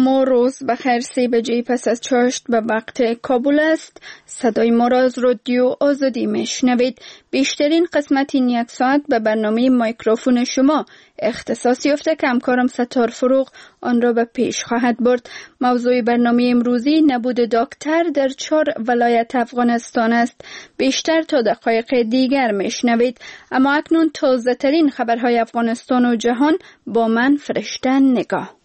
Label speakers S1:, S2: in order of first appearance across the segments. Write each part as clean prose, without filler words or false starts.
S1: شما روز بخیر. 3 بجه پس از چاشت به وقت کابل است. صدای ما را از رادیو آزادی میشنوید. بیشترین قسمت این یک ساعت به برنامه میکروفون شما اختصاص یافته که همکارم ستار فروغ آن را به پیش خواهد برد. موضوع برنامه امروزی نبود دکتر در 4 ولایت افغانستان است. بیشتر تا دقایق دیگر میشنوید. اما اکنون تازه ترین خبرهای افغانستان و جهان با من فرشته نگاه.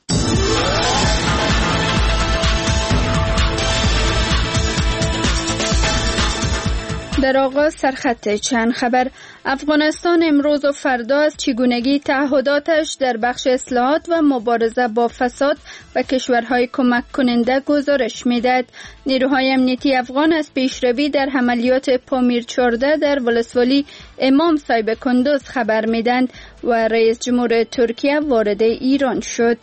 S1: در آغاز سرخط چند خبر. افغانستان امروز و فردا از چگونگی تعهداتش در بخش اصلاحات و مبارزه با فساد و کشورهای کمک کننده گزارش می‌دهد. نیروهای امنیتی افغان از پیشروی در عملیات پامیر 14 در ولسوالی امام صاحب کندوز خبر می‌دهند و رئیس جمهور ترکیه وارد ایران شد.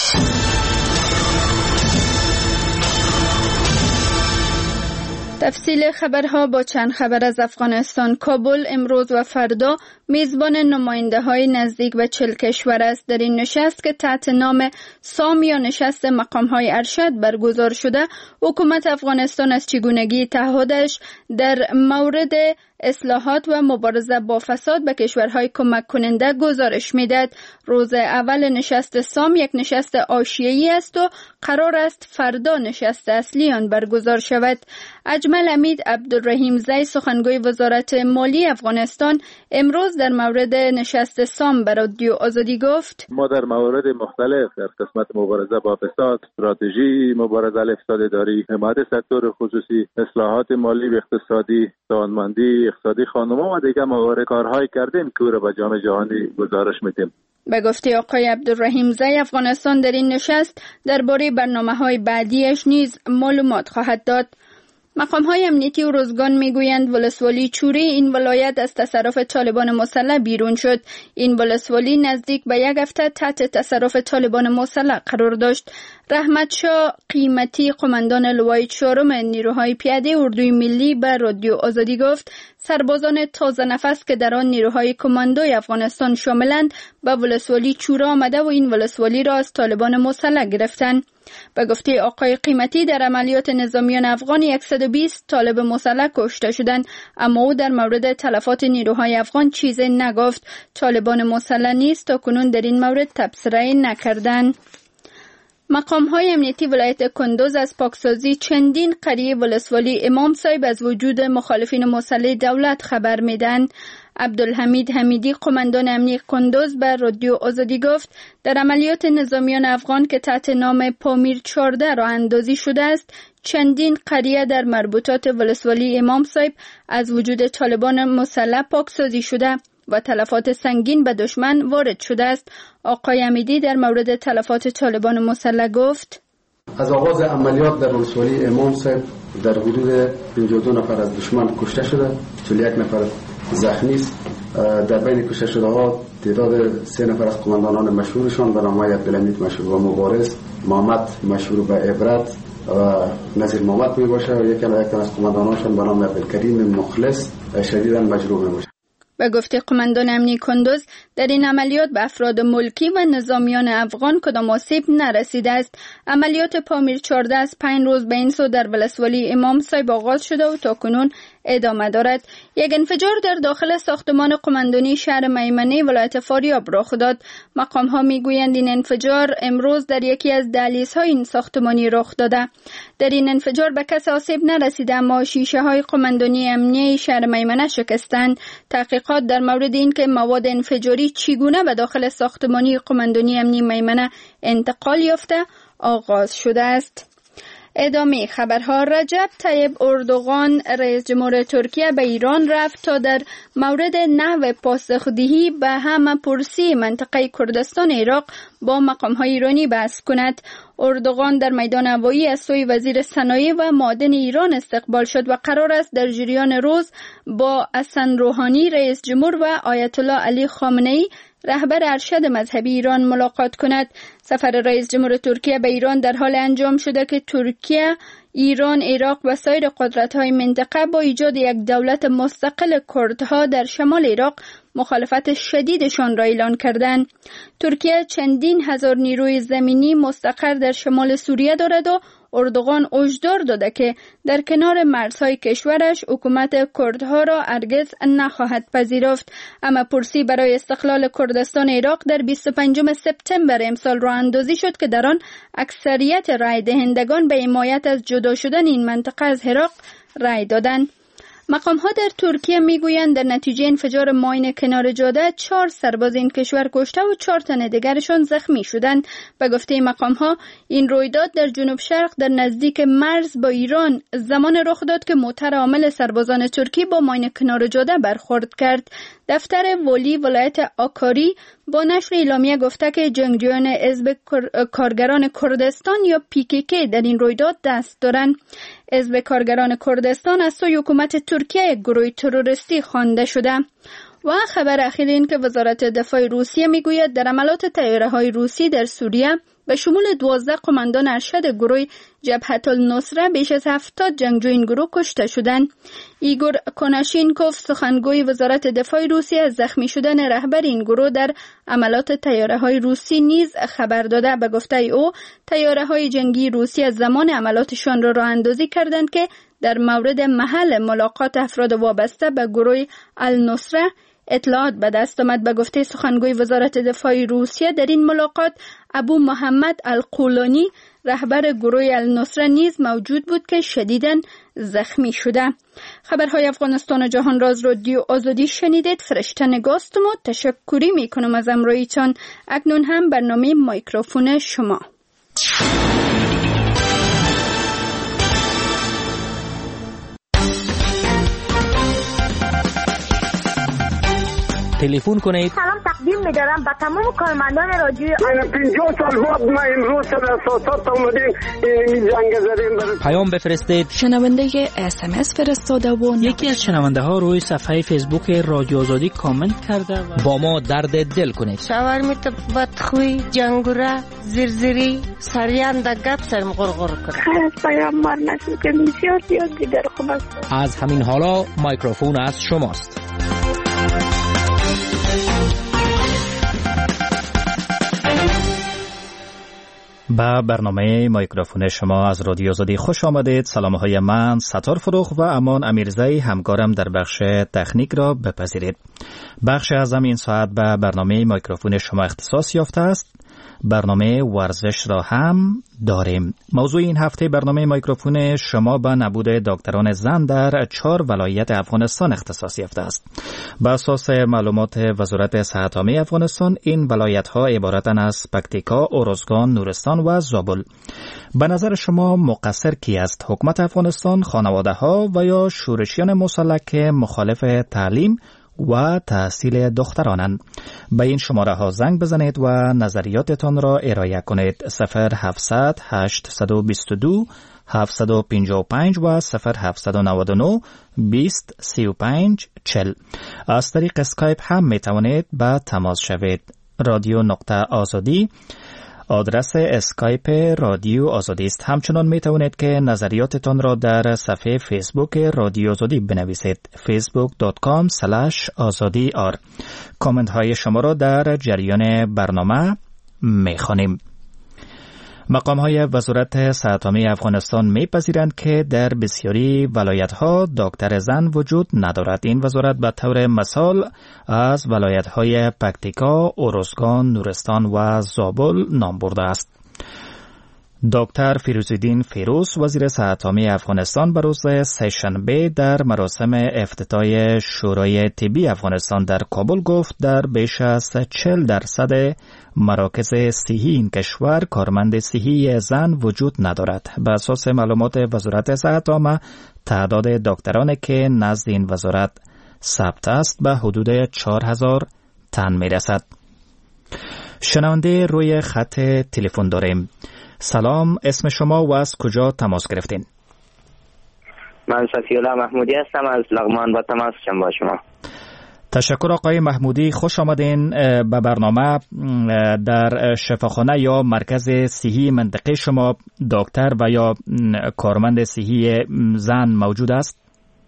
S1: تفصیل خبرها با چند خبر از افغانستان. کابل امروز و فردا میزبان نماینده های نزدیک به 40 کشور است. در این نشست که تحت نام سام یا نشست مقام های ارشد برگزار شده، حکومت افغانستان از چگونگی تعهدش در مورد اصلاحات و مبارزه با فساد به کشورهای کمک کننده گزارش میدهد. روز اول نشست سام یک نشست حاشیه‌ای است و قرار است فردا نشست اصلی آن برگزار شود. اجمل حمید عبدالرحیم زی سخنگوی وزارت مالی افغانستان امروز در مورد نشست سام به رادیو آزادی گفت:
S2: ما در موارد مختلف در قسمت مبارزه با فساد، استراتژی مبارزه علیه فساد اداری، حمایت سکتور خصوصی، اصلاحات مالی و اقتصادی، توانمندی اقتصادی خانم‌ها و دیگر موارد کارهایی کردیم که او را به جام جهانی گزارش میدیم.
S1: به گفته آقای عبدالرحیم زی، افغانستان در این نشست درباره برنامه‌های بعدیش نیز معلومات خواهد داد. مقام‌های امنیتی و روزگان میگویند ولسوالی چوری این ولایت از تصرف طالبان مسلح بیرون شد. این ولسوالی نزدیک به 1 هفته تحت تصرف طالبان مسلح قرار داشت. رحمت شاه قیمتی قماندان لوای 4 نیروهای پیاده اردوی ملی به رادیو آزادی گفت سربازان تازه نفس که در آن نیروهای کماندوی افغانستان شاملند به ولسوالی چوره آمده و این ولسوالی را از طالبان مسلح گرفتند. به گفته آقای قیمتی در عملیات نظامیان افغان 120 طالب مسلح کشته شدند، اما او در مورد تلفات نیروهای افغان چیزی نگفت. طالبان مسلح نیز تا کنون در این مورد تبصره نکردند. مقام‌های امنیتی ولایت کندوز از پاکسازی چندین قریه ولسوالی امام صاحب از وجود مخالفین مسلح دولت خبر میدن. عبدالحمید حمیدی قماندان امنیتی کندوز به رادیو آزادی گفت در عملیات نظامیان افغان که تحت نام پامیر 14 راه اندازی شده است، چندین قریه در مربوطات ولسوالی امام صاحب از وجود طالبان مسلح پاکسازی شده و تلفات سنگین به دشمن وارد شده است. آقای امیدی در مورد تلفات طالبان مسلح گفت:
S3: از آغاز عملیات در ولسوالی امام صاحب در حدود 52 نفر از دشمن کشته شده، 41 نفر زخمی است. در بین کشته شده ها تعداد 3 نفر از قماندانان مشهورشان به نام عبدالحمید مشهور و مبارز، محمد مشهور به عبرت و نظیر محمد می باشه و یک تن از قماندانانشان به نام عبدالکریم مخلص شدیداً مجروح می باشه.
S1: به گفته قماندان امنی کندوز در این عملیات به افراد ملکی و نظامیان افغان کدام آسیب نرسیده است. عملیات پامیر 14 از 5 روز به این سو در ولسوالی امام صاحب آغاز شده و تا کنون ادامه دارد. یک انفجار در داخل ساختمان قماندانی شهر میمنه ولایت فاریاب رخ داد. مقام ها میگویند این انفجار امروز در یکی از دهلیزهای این ساختمانی رخ داده. در این انفجار به کس آسیب نرسیده، اما شیشه های قماندانی امنیه شهر میمنه شکستند. تحقیقات در مورد این که مواد انفجاری چگونه به داخل ساختمانی قماندانی امنی میمنه انتقال یافته آغاز شده است. ادامه خبرها. رجب طیب اردوغان رئیس جمهور ترکیه به ایران رفت تا در مورد نحو پاسخدهی به همه‌پرسی منطقه کردستان عراق با مقام‌های ایرانی بحث کند. اردوغان در میدان هوایی از سوی وزیر صنایع و معادن ایران استقبال شد و قرار است در جریان روز با حسن روحانی رئیس جمهور و آیت الله علی خامنه‌ای رهبر ارشد مذهبی ایران ملاقات کند. سفر رئیس جمهور ترکیه به ایران در حال انجام شده که ترکیه، ایران، عراق و سایر قدرت‌های منطقه با ایجاد یک دولت مستقل کردها در شمال عراق مخالفت شدیدشان را اعلان کردند. ترکیه چندین هزار نیروی زمینی مستقر در شمال سوریه دارد و اردوغان هشدار داده که در کنار مرزهای کشورش حکومت کردها را هرگز نخواهد پذیرفت. اما پرسی برای استقلال کردستان عراق در 25 سپتامبر امسال راه اندازی شد که در آن اکثریت رای دهندگان به حمایت از جدا شدن این منطقه از عراق رای دادند. مقام‌ها در ترکیه میگویند در نتیجه انفجار ماین کنار جاده 4 سرباز این کشور کشته و 4 تن دیگرشان زخمی شدند. به گفته مقام‌ها این رویداد در جنوب شرق در نزدیک مرز با ایران زمان رخ داد که موتر حامل سربازان ترکی با ماین کنار جاده برخورد کرد. دفتر ولی ولایت آکاری با نشر اعلامیه گفته که جنگجویان حزب کارگران کردستان یا PKK در این رویداد دست دارند. حزب کارگران کردستان از سوی حکومت ترکیه یک گروه تروریستی خوانده شده. و خبر اخیر این که وزارت دفاع روسیه میگوید در عملات طیاره‌های روسی در سوریه به شمول 12 قماندان ارشد گروه جبهت النصره بیش از 70 جنگجو این گروه کشته شدند. ایگور کناشینکوف سخنگوی وزارت دفاع روسیه از زخمی شدن رهبر این گروه در عملات طیاره‌های روسی نیز خبر داده. به گفته او طیاره‌های جنگی روسی از زمان عملاتشان را راه اندازی کردند که در مورد محل ملاقات افراد وابسته به گروه النصره اطلاعات به دست آمد. به گفته سخنگوی وزارت دفاع روسیه در این ملاقات ابو محمد القولانی رهبر گروه النصره نیز موجود بود که شدیداً زخمی شده. خبرهای افغانستان و جهان را از رادیو آزادی شنیدید. فرشته نگاستم و تشکری میکنم از همراهیتان. اکنون هم برنامه مایکروفون شما.
S4: تلفن کنید.
S5: سلام تقدیم می‌دارم به تمام کارمندان رادیو.
S6: من 50 سال بعد ما امروز در اساسات اومدیم این جنگ زدیم.
S4: پیام بفرستید.
S7: شنونده SMS فرستاده و
S8: یکی از شنونده ها روی صفحه فیسبوک رادیو آزادی کامنت کرده و
S4: با ما درد دل کنید.
S9: شاورمیت بدخوی، جنگوره، زرزری، سریان در گپ سرم غرغر کرد.
S5: خیلی پیامبر نشد که بسیار دیگر خوب است.
S4: از همین حالا مایکروفون از شماست.
S10: به برنامه مایکروفون شما از رادیو آزادی خوش آمدید. سلام‌های من ستار فروخ و امان امیرزایی همکارم در بخش تکنیک را بپذیرید. بخش از این ساعت به برنامه مایکروفون شما اختصاص یافته است. برنامه ورزش را هم داریم. موضوع این هفته برنامه مایکروفون شما به نبود دکتران زن در 4 ولایت افغانستان اختصاص یافته است. بر اساس معلومات وزارت صحت عامه افغانستان این ولایت‌ها عبارتند از پکتیکا، اروزگان، نورستان و زابل. به نظر شما مقصر کی است؟ حکومت افغانستان، خانواده‌ها و یا شورشیان مسلح که مخالف تعلیم و تحصیل دخترانند؟ به این شماره ها زنگ بزنید و نظریاتتان را ارائه کنید. 0700 822 755 و 0799 20 35 40. از طریق اسکایپ هم می توانید به تماس شوید. رادیو نقطه آزادی آدرس اسکایپ رادیو آزادی است. همچنان می توانید که نظریاتتان را در صفحه فیسبوک رادیو آزادی بنویسید. facebook.com/azadi.r. کامنت های شما را در جریان برنامه می خوانیم. مقام های وزارت صحت عامه افغانستان میپذیرند که در بسیاری ولایت ها دکتر زن وجود ندارد. این وزارت به طور مثال از ولایت های پکتیکا، اروزگان، نورستان و زابل نام برده است. دکتر فیروزالدین فیروز وزیر صحت عامه افغانستان به روز سه‌شنبه در مراسم افتتاح شورای طبی افغانستان در کابل گفت در بیش از 40% مراکز صحی این کشور کارمند صحی زن وجود ندارد. به اساس معلومات وزارت صحت عامه تعداد دکترانی که نزد این وزارت ثبت است به حدود 4000 تن میرسد. شنونده روی خط تلفن داریم. سلام، اسم شما و از کجا تماس گرفتین؟
S11: من صفی‌الله محمودی هستم از لغمان با تماس شدم با شما.
S10: تشکر آقای محمودی. خوش آمدین به برنامه. در شفاخانه یا مرکز صحی منطقه شما دکتر و یا کارمند صحی زن موجود است؟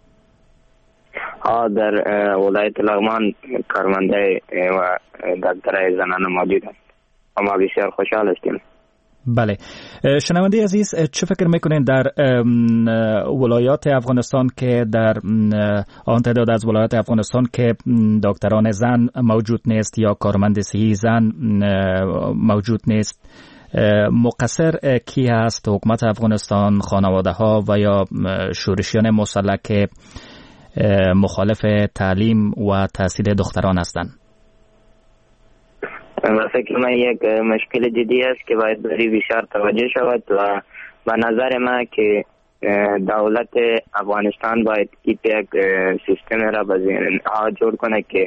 S11: در ولایت لغمان کارمنده و دکتر زنانه موجود است. ما بسیار خوشحال هستیم.
S10: بله، شنونده عزیز، چه فکر میکنین در ولایات افغانستان که در آن تعداد از ولایات افغانستان که دکتران زن موجود نیست یا کارمند صحی زن موجود نیست، مقصر کی هست؟ حکومت افغانستان، خانواده ها و یا شورشیان مسلح که مخالف تعلیم و تحصیل دختران هستند؟
S11: و فکر من یک مشکل جدی است که باید بهش بیشتر توجه شود و به نظر من که دولت افغانستان باید یک سیستم را به ذهنها جور کنه که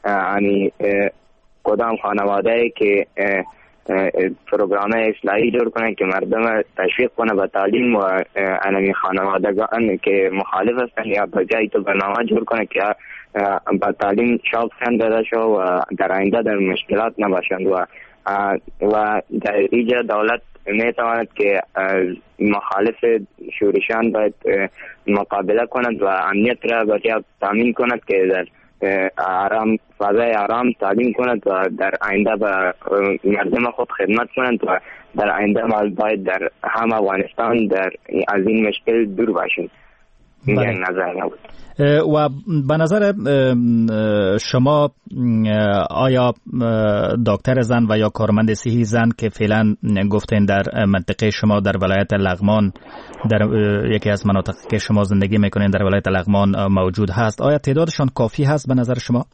S11: کدام خانواده که پروگرام اصلاحی جور کنه که مردم تشویق کنه به تعلیم و انمی خانوادگان که مخالف هستند یا به جای تو برنامه جور کنه که با تعلیم شوق داده شو و در آینده در مشکلات نباشند و در اینجا دولت میتواند که مخالف شورشان باید مقابله کند و امنیت را باید تامین کند که در فضای آرام تعلیم کند و در آینده به مردم خود خدمت کند و در آینده باید در هم افغانستان از این مشکل دور باشیم. این نظر نبود.
S10: و به نظر شما آیا دکتر زن و یا کارمند صحی زن که فعلا گفتین در منطقه شما در ولایت لغمان، در یکی از مناطق که شما زندگی میکنین در ولایت لغمان موجود هست، آیا تعدادشان کافی هست به نظر شما؟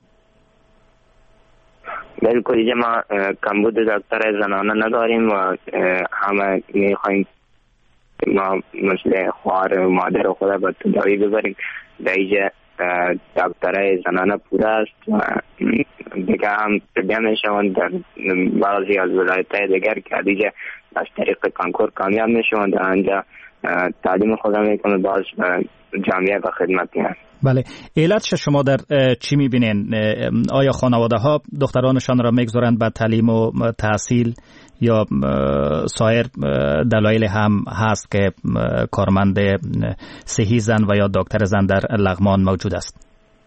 S11: بالکل، اینجا ما کمبود دکتر زنانه نداریم و همه میخوایم ما مثل خواهر و مادر و خدا به تداوی ببریم. در اینجا دکتر زنانه پوره است و دیگه هم تبیه میشوند در بعضی از ولایت‌های دیگر که اینجا از طریق کنکور کامیاب میشوند در آنجا تعلیم خدا میکنه باز جامعه و خدمت میان.
S10: بله، علتش شما در چی میبینین؟ آیا خانواده ها دخترانشان را میگذارند به تعلیم و تحصیل یا سایر دلایل هم هست که کارمند صحی زن و یا دکتر زن در لغمان موجود است؟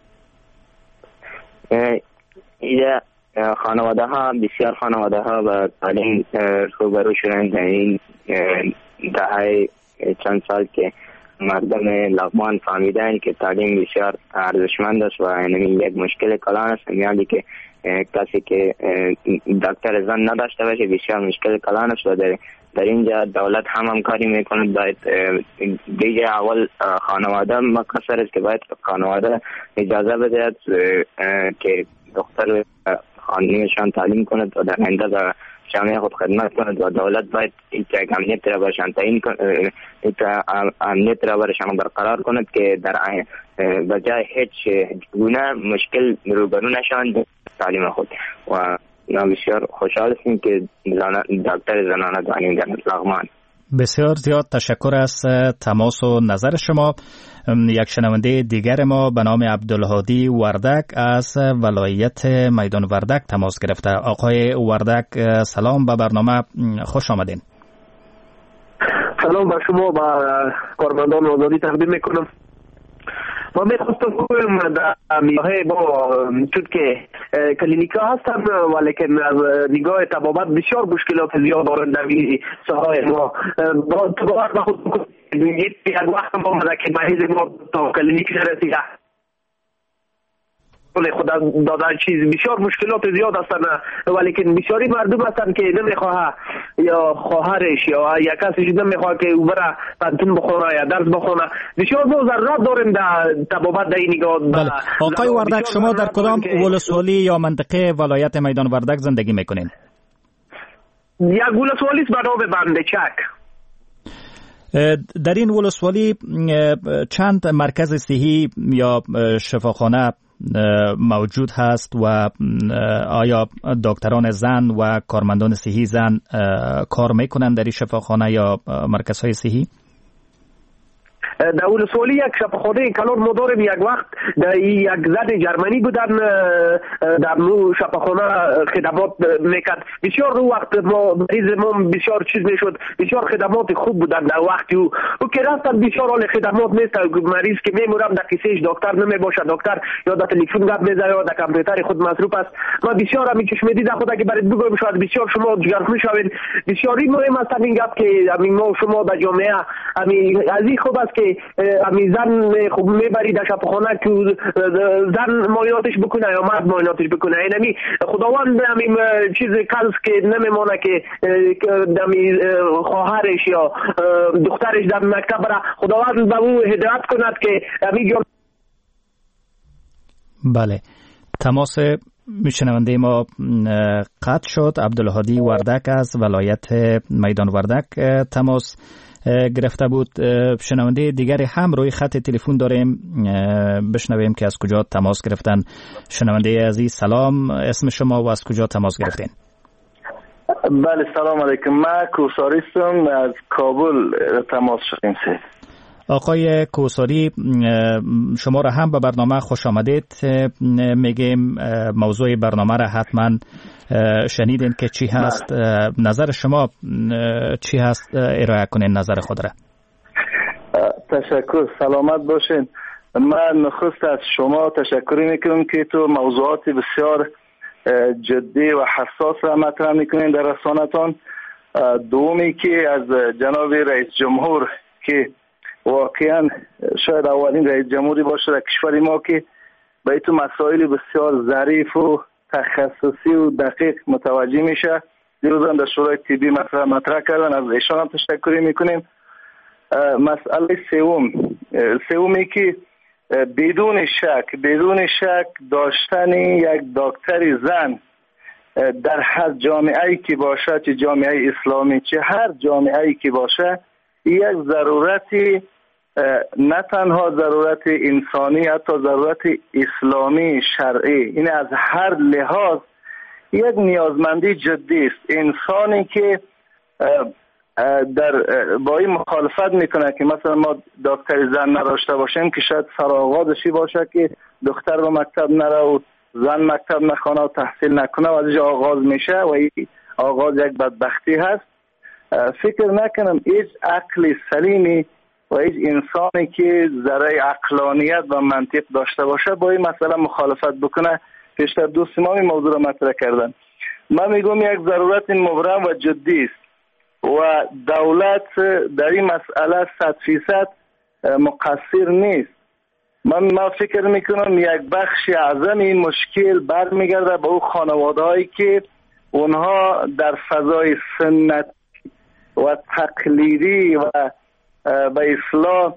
S11: اینجا خانواده ها، بسیار خانواده ها به تعلیم روبرو شدند در این دهه چند سال که مردم لغمان فهمیدن که تعلیم بسیار ارزشمند است و این یک مشکل کلان است، یعنی که کسی که دکتر زن نداشته باشه بسیار مشکل کلان است و در اینجا دولت هم همکاری میکنه. باید دیگه اول خانواده مقصر است که باید خانواده اجازه بده که دختر خانمیشان تعلیم کند و در آینده به جامعه خود خدمت کند و دولت باید این امنیت را برشان تعیین کند، امنیت را برشان برقرار کند که در بجای هیچ گونه مشکل روبرو نشوند تعلیم خود. و بسیار خوشحال هستیم که دکتر زنانه داریم در لغمان.
S10: بسیار زیاد تشکر از تماس و نظر شما. یک شنونده دیگر ما به نام عبدالهادی وردک از ولایت میدان وردک تماس گرفته. آقای وردک، سلام به برنامه، خوش آمدین.
S12: سلام به شما، به کارمندان آزادی تقدیم میکنم. ما میخواستم بگویم در میاه با چون که کلینیکا هستن ولیکن از نگاه طبابت بسیار مشکلات زیاد دارن در این ساحه ما. با طبابت با خود یک وقت ما آمده که مریض ما تا کلینیک رسیده خدا دادن چیز بسیار مشکلات زیاد هستن، ولیکن بسیاری مردم هستن که نمیخواه یا خواهرش یا یک کسی نمیخواه که او برا پنتون بخونه یا درس بخونه. بسیار ما ضرورت داریم در طبابت در این نگاه.
S10: بله. آقای وردک، شما در کدام ولسوالی یا منطقه ولایت میدان وردک زندگی میکنین؟
S12: یک ولسوالی است به نام بندچک.
S10: در این ولسوالی چند مرکز صحی یا شفاخانه موجود هست و آیا دکتران زن و کارمندان صحی زن کار میکنند در این شفاخانه یا مرکزهای صحی؟
S12: در ولسوالی یک شفاخانه کلان ما داریم. یک وقت در یک زن جرمنی بودن در نو شفاخانه خدمات میکرد. بسیار رو وقت ما مریض ما بسیار چیز میشد، بسیار خدمات خوب بودن در وقتی او که رفتن بسیار حال خدمات نیست. مریض که میمورم در کیسهش دکتر نمی باشه، دکتر یا در تلفن گپ میزنه یا در کامپیوتر خود مصروف است. ما بسیار همین چشم دید خود اگه برات بگم شاید بسیار شما جگرخوش شوید. بسیاری مهم است این گپ که همین ما شما در جامعه همین از این خوب است که همین زن خوب میبرید در شفاخانه که زن معایناتش بکنه یا مرد معایناتش بکنه. یعنی خداوند همین چیز کلس که نمیمونه که همین خواهرش یا دخترش در مکتب بره، خداوند به او هدایت کند که همین
S10: بله. تماس شنونده ما قطع شد. عبدالهادی وردک از ولایت میدان وردک تماس گرفته بود. شنونده دیگری هم روی خط تلفن داریم، بشنویم که از کجا تماس گرفتن. شنونده عزیز سلام، اسم شما و از کجا تماس گرفتین؟
S13: بله سلام علیکم، من کوساریستم از کابل تماس شدیم.
S10: آقای کوساری، شما را هم به برنامه خوش آمدید میگیم. موضوع برنامه را حتما شنیدین که چی هست. نظر شما چی هست؟ ارائه کنین نظر خود را.
S13: تشکر، سلامت باشین. من نخست از شما تشکر میکنم که تو موضوعات بسیار جدی و حساس را مطرح میکنین در رسانتان. دومی که از جناب رئیس جمهور که واقعا شاید اولین رئیس جمهوری باشه در کشور ما که به تو مسائل بسیار ظریف و تخصصی و دقیق متوجه میشه. دیروز هم در شورای طبی مطرح کردن، از ایشان هم تشکر میکنیم. مسئله سومی که بدون شک داشتن یک دکتر زن در هر جامعه‌ای که باشه، چه جامعه اسلامی چه هر جامعه‌ای که باشه، یک ضرورتی، نه تنها ضرورت انسانی، حتی ضرورت اسلامی شرعی، این از هر لحاظ یک نیازمندی جدی است. انسانی که با این مخالفت میکنه که مثلا ما دکتر زن نداشته باشیم که شاید سرآغازشی باشه که دختر به مکتب نره و زن مکتب نخونه و تحصیل نکنه و ازش آغاز میشه و این آغاز یک بدبختی هست. فکر نکنم هیچ عقل سلیمی و هیچ انسانی که ذره عقلانیت و منطق داشته باشه با این مسئله مخالفت بکنه. پیشتر دوست ما این موضوع را مطرح کردن. من میگم یک ضرورت مبرم و جدی است و دولت در این مسئله 100% مقصر نیست. من فکر میکنم یک بخش اعظم این مشکل برمیگرده به اون خانواده‌هایی که اونها در فضای سنت و تقلیدی و به اصطلاح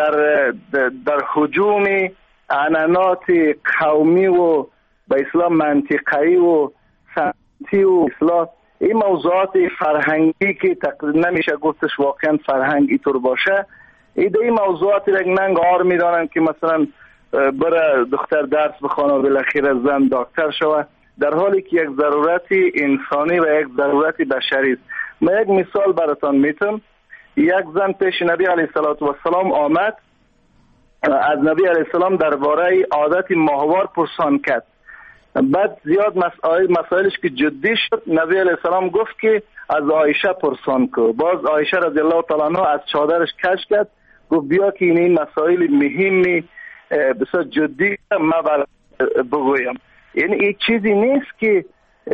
S13: در هجوم عنعنات قومی و به اصطلاح منطقه‌ای و سنتی و اصطلاح این موضوعات فرهنگی که نمیشه گفتش واقعا فرهنگ اینطور باشه، این موضوعاتی را ننگ آر میدانن که مثلا بره دختر درس بخونه و بالاخره زن دکتر شوه، در حالی که یک ضرورت انسانی و یک ضرورت بشری است. من یک مثال براتون میتونم. یک زن پیش نبی علیه السلام آمد، از نبی علیه السلام درباره عادت ماهوار پرسان کرد. بعد زیاد مسائلش که جدی شد، نبی علیه السلام گفت که از عایشه پرسان کو. باز عایشه رضی الله تعالی عنها از چادرش کش کرد، گفت بیا که این مسائل مهمی بسیار جدی ما بگویم. یعنی این چیزی نیست که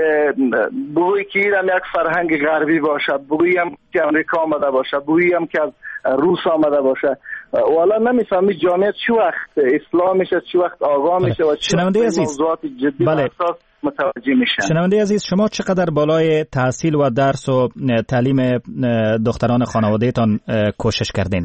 S13: بگویی که ایران یک فرهنگ غربی باشد، بگویم که امریکا آمده باشد، بگویم که از روس آمده باشد. والا نمیفهمی جامعه چی وقت اسلام میشه، چی وقت آقا میشه و چی وقت موضوعات جدی و اساس متوجه میشن.
S10: شنونده عزیز، شما چقدر بالای تحصیل و درس و تعلیم دختران خانوادهتان کوشش کردین؟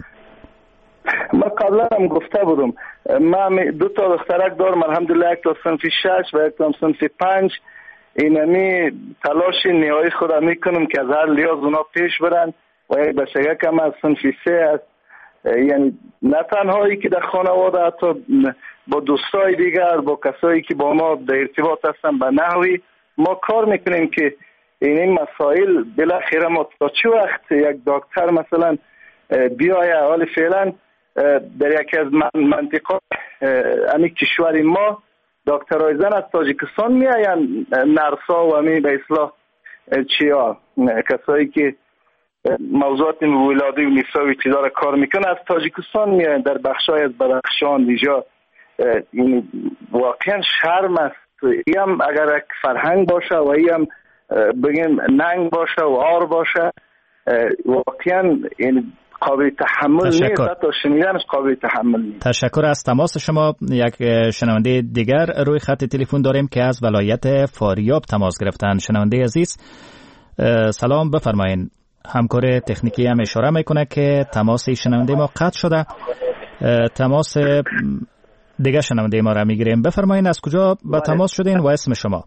S13: من قبلا هم گفته بودم، من 2 تا دخترک دارم الحمدلله، یک تا صنف 6 و یک تا صنف 5. اینمی تلاش نهایی خودم میکنم که از هر لحاظ اونا پیش برن و یک بچگک هم از صنف 3 است. یعنی نه تنهایی که در خانواده، حتی با دوستای دیگر، با کسایی که با ما در ارتباط هستن به نحوی ما کار میکنیم که این مسائل بالاخره ما تا چه وقت یک دکتر مثلا بیایه. حال فعلا در یکی از منطقه امی کشور ما دکترای زن از تاجیکستان میآیند، نرسا و امی به اصلاح چیا کسایی که موضوعات ولادی و نساء و چیزا را کار میکنه از تاجیکستان میآیند، در بخشای از بدخشان دیجا. این واقعا شرم است. این هم اگر یک فرهنگ باشه و این هم بگیم ننگ باشه و آر باشه، واقعا این قابل تحمل نیست. حتی شنیدنش قابل تحمل نیست.
S10: تشکر از تماس شما. یک شنونده دیگر روی خط تلفن داریم که از ولایت فاریاب تماس گرفتن. شنونده عزیز سلام، بفرمایید. همکار تکنیکی هم اشاره میکنه که تماس شنونده ما قطع شده. تماس دیگه شنونده ما را میگیریم. بفرمایید از کجا با تماس شدین و اسم شما؟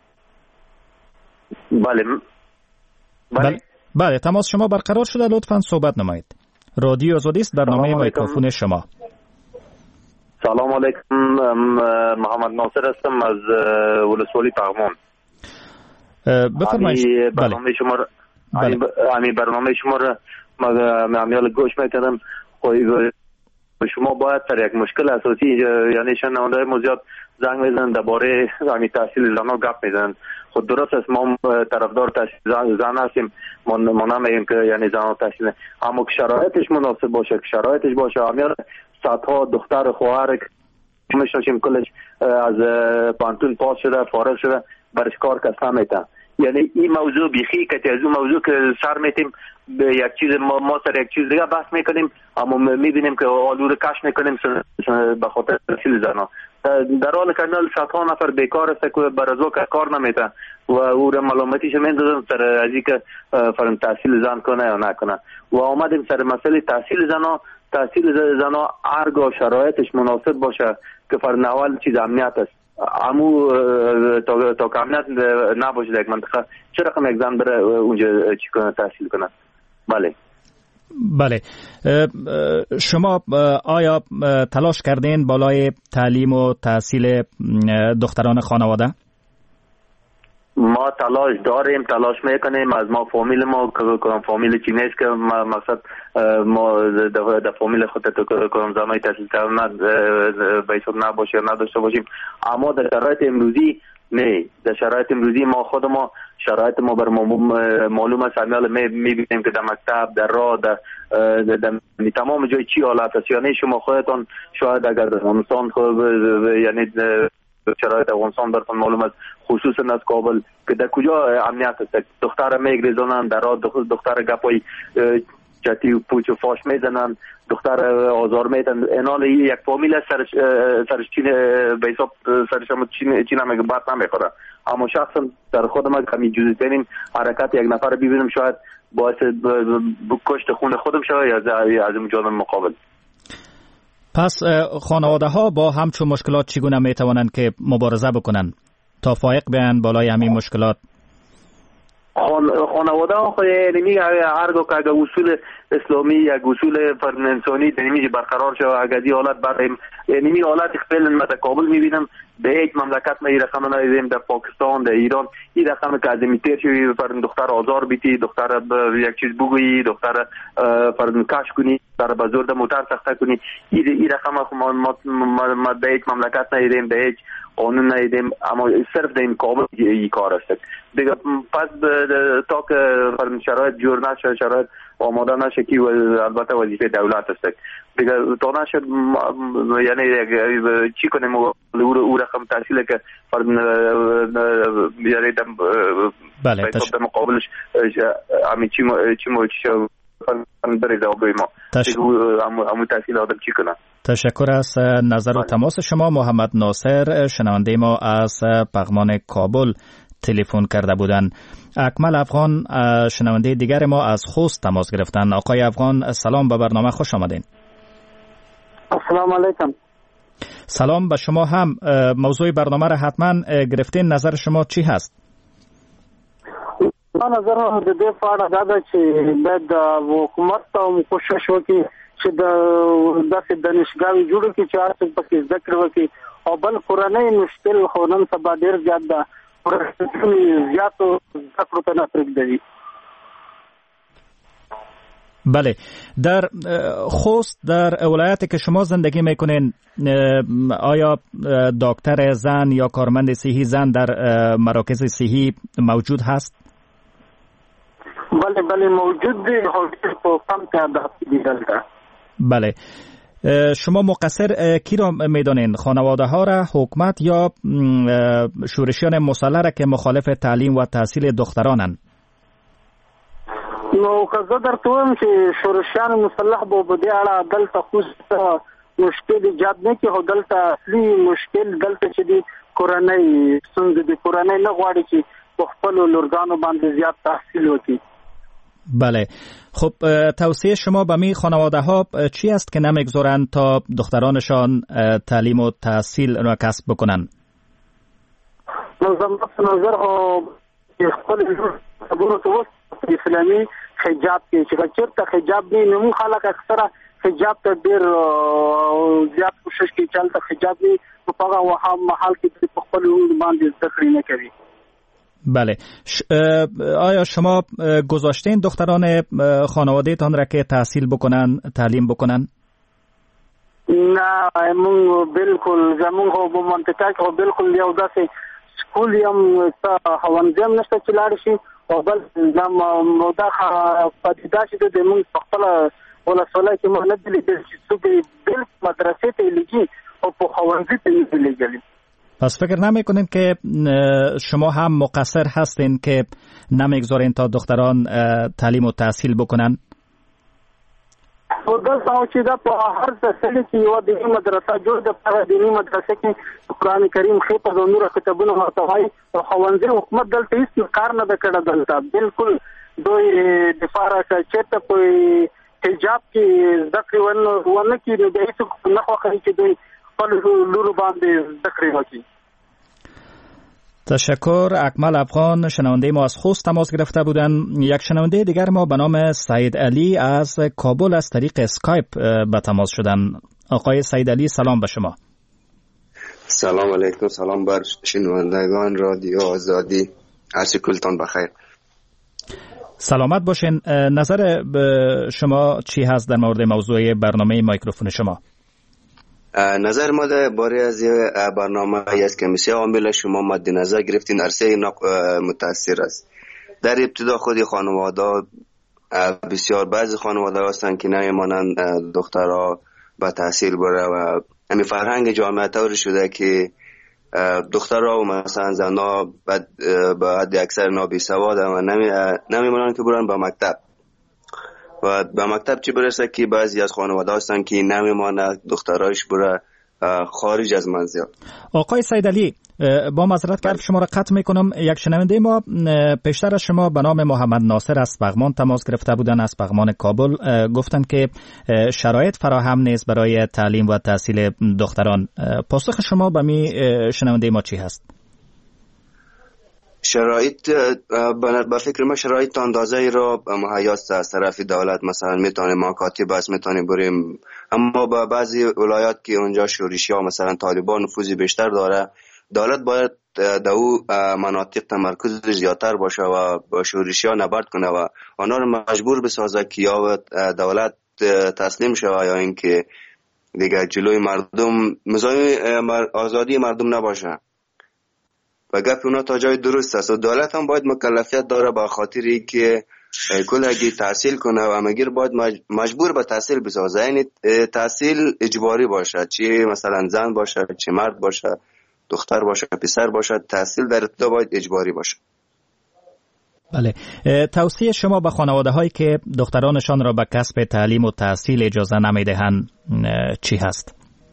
S10: بله تماس شما برقرار شده، لطفاً صحبت نمایید. رادیو آزادی است، برنامه میکروفون شما.
S14: سلام علیکم، محمد ناصر هستم از ولسوالی پغمان.
S10: بفرمایید.
S14: برنامه شما برنامه شما را من گوش میکنم. شما باید در یک مشکل اساسی، یعنی شنونده ما زیاد زنگ میزنن درباره همین تحصیل زنان گپ میزنن. خود درست است، ما طرفدار تحصیل زن هستیم، ما نمیگیم که یعنی زنان تحصیل، اما که شرایطش مناسب باشه، که شرایطش باشه. همین صدها دختر خواهر که میشناسیم کلش از پانتون پاس شده، فارغ شده، برش کار کس نمیتن. یعنی این موضوع بیخی که از اون موضوع که سر میتیم به یک چیز، ما سر یک چیز دیگه بحث میکنیم، اما میبینیم که آلو رو کش میکنیم به خاطر تحصیل زنان. در حال که صدها نفر بیکار است که برازو که کار نمیتن و او را ملامتیش میندازن سر از اینکه فرم تحصیل زن کنه یا نکنه. و آمدیم سر مسئله تحصیل زنا هرگاه شرایطش مناسب باشه که فرم اول چیز امنیت است. امو تا که امنیت نباشه در یک منطقه چه رقم یک زن بره اونجا چی کنه، تحصیل کنه؟ بله.
S10: شما آیا تلاش کردین بالای تعلیم و تحصیل دختران خانواده؟
S14: ما تلاش داریم، تلاش میکنیم. از ما فامیل ما فامیل چی نیست که مقصد ما در فامیل خود تو کنم زمانی تحصیل کردن به حساب نباشه نداشته باشیم، اما در شرایط امروزی نه. در شرایط امروزی ما خود ما شرایط ما بر معلوم است. میبینیم که در مکتب، در راه، در تمام جای چی حالت است. یعنی شما خودتان شاید اگر در افغانستان یعنی شرایط افغانستان براتون معلوم است، خصوصا از کابل که در کجا امنیت است. دختر میگریزونن در راه، دختر گپای چتی و پوچ و فاش میزنن، دختر آزار میدن. اینال یک فامیل سرش چین به حساب سرش هم چین هم بات نمیخوره. اما شخصا در خود ما کمی جزئی‌ترین حرکت یک نفر ببینم شاید باعث کشت خون خودم شود یا از اون جانب مقابل.
S10: پس خانواده ها با همچون مشکلات چگونه می توانند که مبارزه بکنند تا فائق بیان بالای همین مشکلات؟
S14: خانواده ها خود نمی هرگاه که اصول اسلامی یک اصول فرد انسانی نمی برقرار شد، اگر دی حالت بریم نمی حالت خپل ما در کابل میبینم به هیچ مملکت ما این رقم ندیدیم. در پاکستان، در ایران این رقم که از میتر شوی فرد دختر آزار بیتی، دختر یک چیز بگویی، دختر فرد کش کنی، در بزرگ موتر سخته کنی، این رقم ما به هیچ مملکت ندیدیم، به هیچ قانون ندیدیم، اما صرف در این کابل این کار است دیگه. پس تا که فرد شرایط جور نشه، شرایط آماده نشه که البته وظیفه دولت است دیگه. تا نشد یعنی چی کنیم او رقم تحصیل که فرد یعنی در مقابلش همین چی شد بری جوابی ما همون تحصیل آدم چی کنه.
S10: تشکر از نظر و تماس شما. محمد ناصر شنونده ما از پغمان کابل تلفن کرده بودند. اکمل افغان شنونده دیگر ما از خوست تماس گرفتن. آقای افغان سلام، به برنامه خوش آمدین.
S15: السلام علیکم.
S10: سلام به شما هم. موضوع برنامه را حتما گرفتین، نظر شما چی هست؟
S15: نظر د دې په اړه دا ده چې باید حکومت ته کوشش وکړي چې د داسې دانشګاهي جوړ کړي چې هر څوک پکې زده کړه وکړي، او بل کورنۍ مشکل خو نن سبا ډېر زیات ده، زیاتو زده کړو ته نه پرېږدوي.
S10: بله، در خوست در ولایتی که شما زندگی میکنین آیا دکتر زن یا کارمند صحی زن در مراکز صحی موجود هست؟
S15: بله موجود دی، خو کم تعداد دیدل.
S10: بله، شما مقصر کی را میدانین؟ خانواده ها را، حکومت یا شورشیان مسلح را که مخالف تعلیم و تحصیل دخترانند؟
S15: نو که زه درته وایم چې شورشیان مسلح به په دې اړه دلته خو مشکل ایجاد نه کړي، خو دلته اصلي مشکل دلته چې دی کورنۍ ستونزې دي. کورنۍ نه غواړي چې په خپلو لورګانو باندې زیات تحصیل وکړي.
S10: بله، خب توصیه شما به می خانواده ها چی است که نمیگذارند تا دخترانشان تعلیم و تحصیل را کسب بکنند؟
S15: زما په نظر خپل خبرو ته وس اسلامي حجاب کې چې چېرته حجاب دی نو خلک اکثره حجاب ته ډېر زیات کوشش کوي چې هلته حجاب دی په هغه محل کې په خپل باندې زده کړې نه کوي.
S10: بله، آیا شما گذاشتین دختران خانواده تان را که تحصیل بکنن، تعلیم بکنن؟
S15: نه، مونږ بالکل زمونږ په منطقه کې بالکل یو داسې سکول یم ښوونځی هم نشته چې لاړ شي، او بل دا پدیده چې د مونږ په خپله ولسوالۍ کې مونږ نه دي لیدلي چې څوک بالکل مدرسې ته یې لیږي او په ښوونځي ته یې لیږلي.
S10: پس فکر نمی کنید که شما هم مقصر هستین که نمیگذارین تا دختران تعلیم و تحصیل بکنن؟
S15: دلته چې دا په هر ځای کې یو دیني مدرسه جوړ ده، په دیني مدرسه کې قرآن کریم حفظ او نور کتابونه ورته وایي، او ښوونځي حکومت دلته هیڅ کار نه ده کړی. دلته بالکل دوی دفاع راکړه چېرته په حجاب کې زده کړې ونه کړي، نو د هېڅوک نه خوښوي چې دوی خپل لورو باندې زده کړې وکړي.
S10: تشکر. اکمل افغان شنونده ما از خوست تماس گرفته بودن. یک شنونده دیگر ما به نام سعید علی از کابل از طریق اسکایپ به تماس شدن. آقای سعید علی سلام به شما.
S16: سلام علیکم، سلام بر شنوندگان رادیو آزادی، هرچی کلتان بخیر.
S10: سلامت باشین. نظر شما چی هست در مورد موضوع برنامه میکروفون شما؟
S16: نظر ما درباره از برنامه است که بسیار عامل شما مد نظر گرفتین عرصه متاثر است. در ابتدا خود خانواده بسیار بعضی خانواده هستند که نمیمانند دخترها به تحصیل بره و همین فرهنگ جامعه طوری شده که دخترها و مثلا زنها به حد اکثر نابیسواد و نمیمانند که برن به مکتب و به مکتب چی برسه که بعضی از خانواده هستن که نمیمانه دخترایش بره خارج از منزل.
S10: آقای سعید علی، با معذرت که شما را قطع میکنم، یک شنونده ما پیشتر از شما به نام محمد ناصر از بغمان تماس گرفته بودن، از بغمان کابل، گفتند که شرایط فراهم نیست برای تعلیم و تحصیل دختران. پاسخ شما به می شنونده ما چی هست؟
S16: شرایط به فکر ما شرایط اندازه ای را مهیاست از طرف دولت. مثلا میتونیم مکاتب است، میتونیم بریم، اما با بعضی ولایات که اونجا شورشی ها مثلا طالبان نفوذی بیشتر داره، دولت باید در او مناطق تمرکز زیادتر باشه و با شورشی ها نبرد کنه و آنها رو مجبور بسازه که یا دولت تسلیم شوه یا اینکه دیگه جلوی مردم مزاحم آزادی مردم نباشه. و گپ اونا تا جای درست است و دولت هم باید مکلفیت داره به خاطری که کل اگه تحصیل کنه و مگر باید مجبور به تحصیل بسازه، یعنی تحصیل اجباری باشه، چی مثلا زن باشه، چی مرد باشه، دختر باشه، پسر باشه، تحصیل در ابتدا باید اجباری باشه.
S10: بله، توصیه شما به خانواده هایی که دخترانشان را به کسب تعلیم و تحصیل اجازه نمیدهند چی هست؟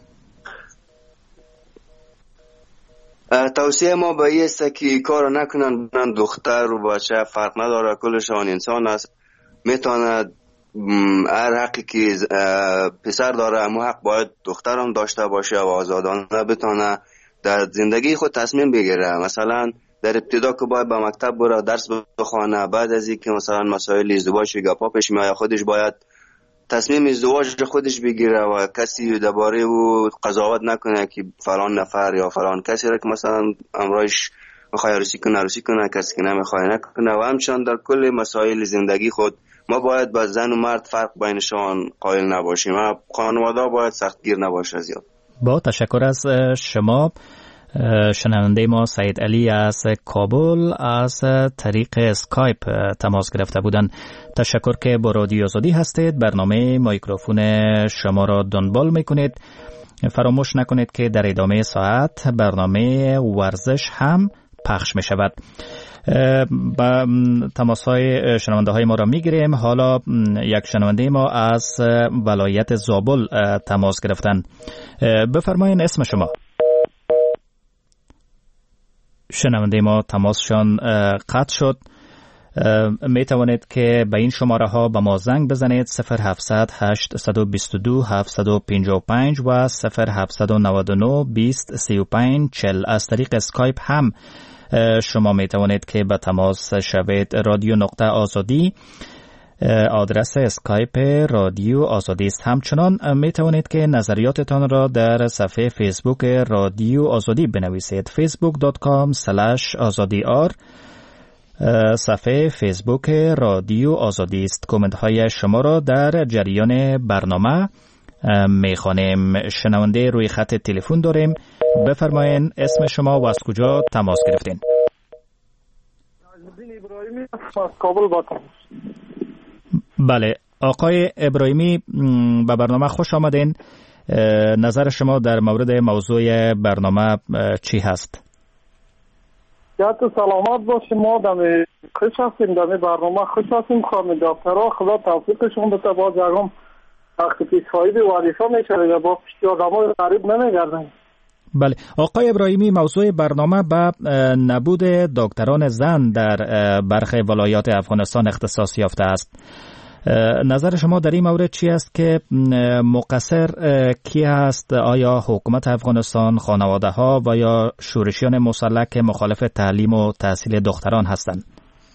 S16: توصیه ما به این است که کار نکنن، دختر و بچه فرق نداره، کلشان انسان است. میتونه هر حقی که پسر داره همون حق باید دختر هم داشته باشه و آزادانه بتونه در زندگی خود تصمیم بگیره. مثلا در ابتدا که باید به مکتب بره، درس بخونه، بعد از اینکه مثلا مسائل ازدواج گپا پیش میاد خودش باید تصمیم ازدواج خودش بگیره و کسی درباره او قضاوت نکنه که فلان نفر یا فلان کسی را که مثلا امرایش میخواد عروسی کنه، کسی که نمیخواد نکنه و همچنان در کل مسائل زندگی خود ما باید با زن و مرد فرق بینشان قائل نباشیم و خانواده باید سختگیر نباشه زیاد.
S10: با تشکر از شما. شنونده ما سید علی از کابل از طریق اسکایپ تماس گرفته بودند. تشکر که با رادیو آزادی هستید. برنامه مایکروفون شما را دنبال میکنید. فراموش نکنید که در ادامه ساعت برنامه ورزش هم پخش می شود. با تماس های شنونده های ما را می گیریم. حالا یک شنونده ما از ولایت زابل تماس گرفتن. بفرمایید اسم شما. شنونده ما تماسشان قطع شد. می توانید که به این شماره ها به ما زنگ بزنید 0700 822 755 و 0799 20 35 40. از طریق اسکایپ هم شما می توانید که به تماس شوید. رادیو نقطه آزادی آدرس اسکایپ رادیو آزادی است. همچنان می توانید که نظریاتتان را در صفحه فیسبوک رادیو آزادی بنویسید. facebook.com/azadiar صفحه فیسبوک رادیو آزادی است. کامنت های شما را در جریان برنامه می خوانیم. شنونده روی خط تلفن داریم. بفرمایین اسم شما و از کجا تماس گرفتین؟
S17: ابراهیمی از کابل با تماس.
S10: بله آقای ابراهیمی به برنامه خوش آمدین. نظر شما در مورد موضوع برنامه چی هست؟
S17: تو سلامت باشیم. ما دمی خوش هستیم، دمی برنامه خوش هستیم. خانم دکترها خدا توفیقشون بده. باز یکم وقتی که صاحب وظیفه میشه و با پشتی آدمای غریب نمیگردن.
S10: بله آقای ابراهیمی، موضوع برنامه به نبود دکتران زن در برخی ولایات افغانستان اختصاص یافته است. نظر شما در این مورد چی است که مقصر کی است؟ آیا حکومت افغانستان، خانواده ها و یا شورشیان مسلح که مخالف تعلیم و تحصیل دختران هستند؟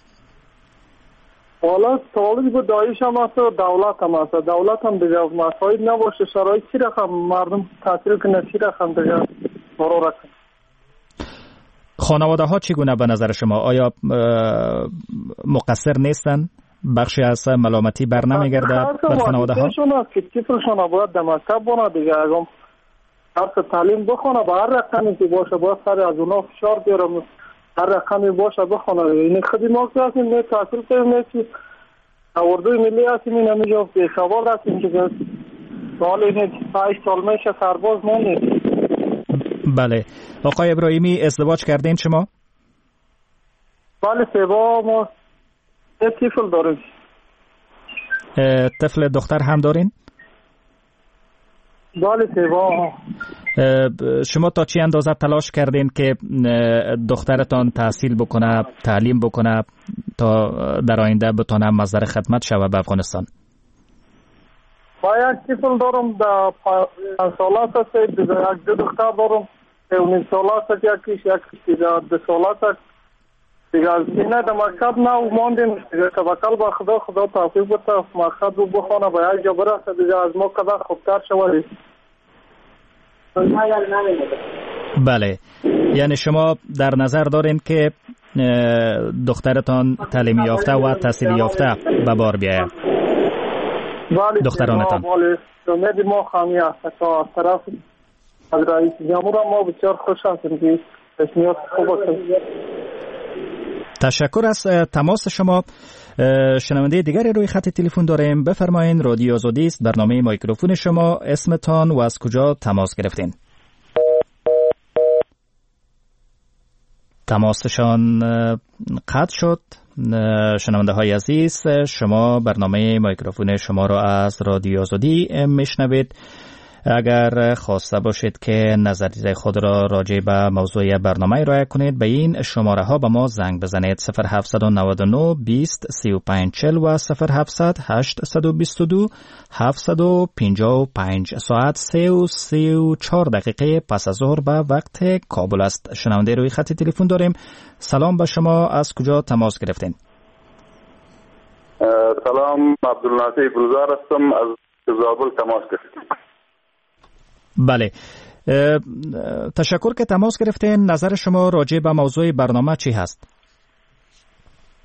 S17: والا سوالی بود دایش هم هست و دولت هم هست. دولت هم دیگه مسائل نباشه شرایط چی رقم مردم تحصیل کنه چی رقم دیگه برو رقم.
S10: خانواده ها چگونه به نظر شما؟ آیا مقصر نیستند؟ بخشی از ملامتی بر نمیگردد بر خانواده ها؟
S17: که طفلشون باید در مکتب بونه دیگه، اگه هر تعلیم بخونه به هر رقمی که باشه باید سر از اونا فشار بیارم، هر رقمی باشه بخونه. این خودی ما که هستیم نه تحصیل کنیم نه چی اردوی ملی هستیم، این همیجا پیشاور هستیم که سال اینه 5 سال میشه سرباز مونیم.
S10: بله آقای ابراهیمی ازدواج کردین شما؟
S17: بله سبا ما طفل داریم.
S10: طفل دختر هم دارین؟
S17: بله سبا.
S10: شما تا چی اندازه تلاش کردین که دخترتان تحصیل بکنه، تعلیم بکنه تا در آینده بتونه مصدر خدمت شود به افغانستان؟
S17: با یک طفل دارم در 5 سالات است، یک دختر دارم 19 سالات است، یکیش 2 سالات است. دیگه از اینه در مکتب نه ماندیم دیگه، توکل به خدا توفیق بده مکتب رو بخونه به یک جا برسه دیگه از ما کده خوبتر شود.
S10: بله یعنی شما در نظر دارین که دخترتان تعلیم یافته و تحصیل یافته به بار بیاید؟
S17: بله
S10: دخترانتان.
S17: بله امید ما خامی است تا از طرف از رئیس جمهور ما بسیار خوش هستیم که تصمیمات خوب است.
S10: تشکر از تماس شما. شنونده دیگری روی خط تلفن داریم. بفرمایین رادیو آزادی است. برنامه مایکروفون شما. اسمتان و از کجا تماس گرفتین؟ تماسشان قطع شد. شنونده های عزیز، شما برنامه مایکروفون شما را از رادیو آزادی میشنوید. اگر خواسته باشید که نظریه خود را راجع به موضوع برنامه ارائه کنید، به این شماره ها به ما زنگ بزنید 0799 20 35 40 و 0700 822 755. ساعت 3:34 پس از ظهر به وقت کابل است. شنونده روی خط تلفن داریم. سلام به شما، از کجا تماس گرفتین؟
S18: سلام، عبدالناصر فروزار هستم، از زابل تماس گرفتم.
S10: بله تشکر که تماس گرفتین. نظر شما راجع به موضوع برنامه چی هست؟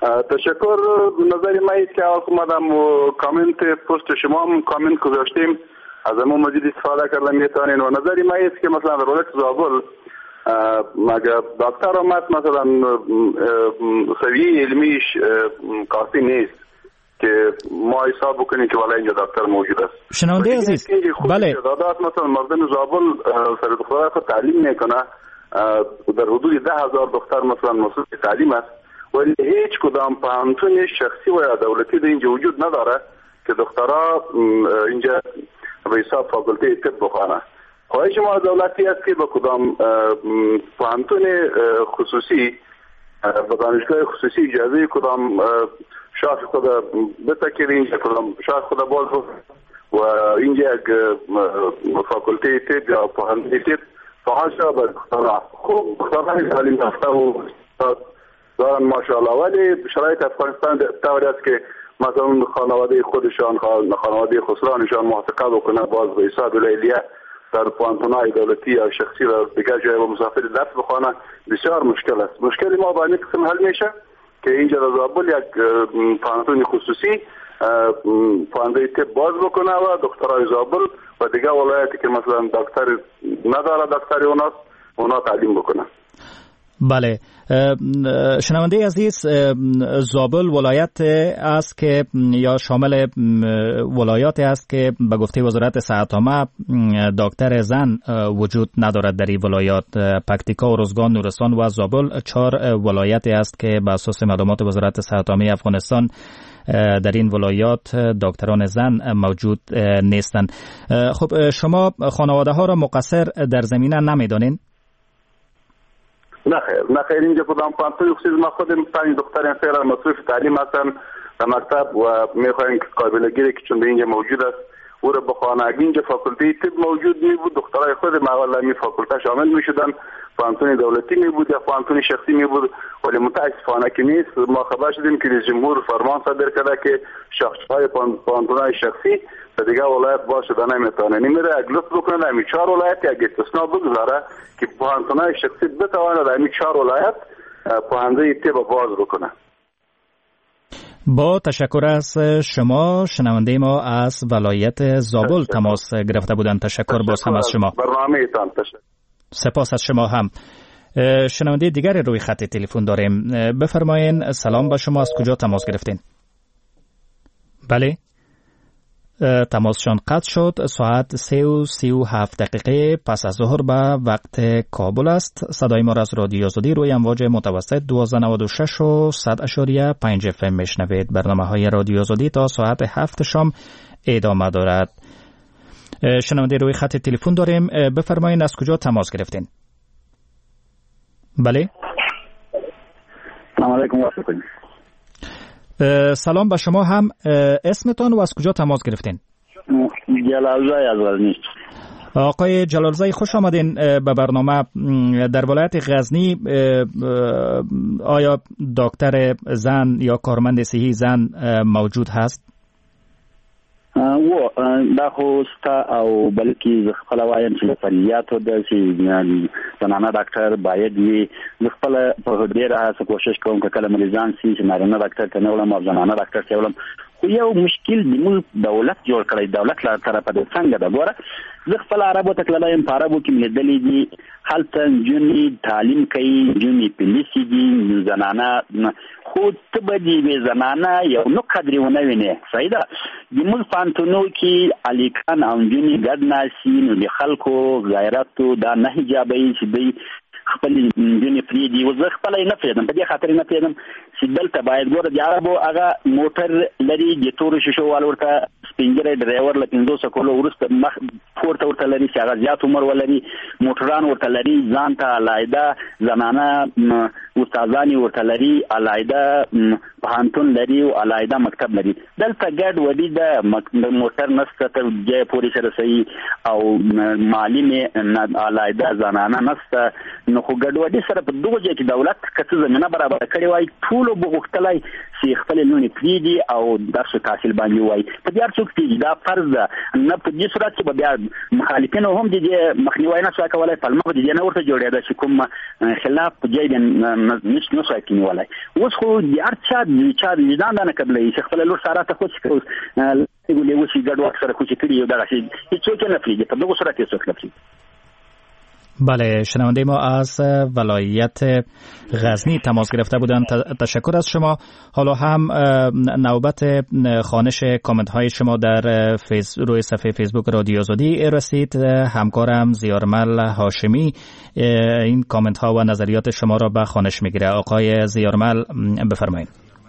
S18: تشکر. نظر ما است که آمدم کامنت پست شما هم کامنت گذاشتیم، از همون مزید استفاده کردن میتونین. و نظر ما است که مثلا در ولایت زابل مگر دکتر آمد مثلا سویه علمیش کافی نیست که ما حساب بکنیم که ولی اینجا دکتر موجود است.
S10: شنونده عزیز، بله
S18: دادات مثلا مردم زابل سر دخترها خود تعلیم میکنه، در حدود 10,000 دختر مثلا مسئول تعلیم است، ولی هیچ کدام پانتون شخصی و یا دولتی در اینجا وجود نداره که دخترها اینجا به حساب فاکولته طب بخوانه. خواهش ما دولتی است که با کدام پانتون خصوصی با دانشگاه خصوصی اجازه کدام شاخ خود بتکر اینجا کدام شاخ خود باز و اینجا فاکولته طب یا پانتون طب فعال شد با دخترها. خوب دخترها تعلیم یافته و دارن ماشاءالله، ولی شرایط افغانستان طوری است که مثلا خانواده خودشان خانواده خسرانشان معتقد بکنه باز به حساب لیلیه در پانتونای دولتی یا شخصی را دیگر جای با مسافر درس بخوانه بسیار مشکل است. مشکلی ما با این قسم حل میشه که اینجا در زابل یک پانتون خصوصی پانتون طب باز بکنه و دکترای زابل و دیگر ولایتی که مثلا دکتر نداره دکتری اونا تعلیم بکنه.
S10: بله، شنونده عزیز، زابل ولایت است که یا شامل ولایات است که به گفته وزارت صحت عامه دکتر زن وجود ندارد در این ولایات. پکتیکا، ارزگان، نورستان و زابل 4 ولایت است که به اساس معلومات وزارت صحت عامه افغانستان در این ولایات دکتران زن موجود نیستند. خب شما خانواده ها را مقصر در زمینه نمیدانین؟
S18: نه خیر اینجا کدام پانتون خصوصی ما خودم 5 دختر فعلا مصروف تعلیم هستن در مکتب و میخوایم که قابل گیری که چون اینجا موجود است او را بخوانه. اگه اینجا فاکولته طب موجود می بود دخترای خود مقاله فاکولته شامل می شدن، پانتون دولتی می بود یا پانتون شخصی می بود، ولی متاسفانه که نیست. ما خبر شدیم که رئیس جمهور فرمان صادر کرده که شاخصهای پانتونای شخصی در دیگه ولایت باز شده نمیتونه. نمیره اگلوت بکنه همین 4 ولایت یک استثناء بگذاره که پانتونای شخصی بتواند همین 4 ولایت پانتون طب باز بکنه.
S10: با تشکر از شما. شنونده ما از ولایت زابل تماس گرفته بودند. تشکر باز هم از شما.
S18: برنامه‌تان تشکر.
S10: سپاس از شما هم. شنونده دیگری روی خط تلفن داریم. بفرمایین. سلام به شما. از کجا تماس گرفتین؟ بله، تماسشان قطع شد. ساعت 3:37 پس از ظهر به وقت کابل است. صدای ما را از رادیو آزادی روی امواج متوسط 1296 و 100.5 FM میشنوید. برنامه های رادیو آزادی تا ساعت 7 شام ادامه دارد. شنونده روی خط تلفن داریم. بفرمایید از کجا تماس گرفتین؟ بله.
S19: سلام علیکم.
S10: سلام به شما هم. اسمتان و از کجا تماس گرفتین؟
S19: جلالزای از غزنی.
S10: آقای جلالزای خوش آمدین به برنامه. در ولایت غزنی آیا دکتر زن یا کارمند صحی زن موجود هست؟
S19: و دا خو ستا او بلکې خپل وایم چې فعالیتو د زنانه ډاکټر باید وي. خپل په ډیره هڅه کوشش کوم چې کله مریضان سي چې نارینه ډاکټر ته نه ولم او زنانه ډاکټر ته ولم، خو یو مشکل د موږ دولت جوړ کړی. دولت له طرفه د څنګه د ګوره زه خپل عربو ته تللی په عربو کې مې لیدلي دي هلته نجونې تعلیم کوي، نجونې پولیسې دي، زنانه خو ته به د یوې زنانه یو نه قدرې ونه وینې. صحیح ده. زموږ پوهنتونو کې هلکان او نجونې ګډ ناستي، نو د خلکو غیرتو دا نه حجابوي چې دوی خپل نجونې پرېږدي. و زه خپله یې نه پرېږدم، په دې خاطر یې نه پرېږدم چې دلته باید ګوره د عربو هغه موټر لري د تورو شیشو وال ورته سپین ږیری ډرایور له 500 کلو وروسته مخ پورته ورته لري چې هغه زیات عمر ولري، موټران ورته لري، ځان ته علاحده زنانه استادانې ورته لري، علاحده پوهنتون لري او علاحده مکتب لري. دلته ګډ ودي د موټر نسته تر جای پورې سره صحیح او مالي مې علاحده زنانه نسته. نو خو ګډوډي سره په دغه ځای کې دولت که څه زمینه برابر کړې وای ټولو به غوښتلی چې خپل لونې پرېږدي او درس تحصیل باندې وای. په دې هر څوک پرېږدي، دا فرض ده. نه په دې صورت کې به بیا مخالفینو هم د دې مخنیوی نه شوای کولی، پلمه به د دې نه ورته جوړېده چې کوم خلاف په ځای نشو کینولای اوس خو هر چا وجدان نه قبلې چې خپل لور سره ته خو څه ولې وسی ګډ وخت سره خو چې کړی یو دغه شی هیڅ نه پیږي په دغه سره کې څه کوي.
S10: بله، شنونده ما از ولایت غزنی تماس گرفته بودند. تشکر از شما. حالا هم نوبت خوانش کامنت های شما در روی صفحه فیسبوک رادیو آزادی رسید. همکارم زیارمل هاشمی این کامنت ها و نظریات شما را به خوانش میگیره. آقای زیارمل بفرمایید.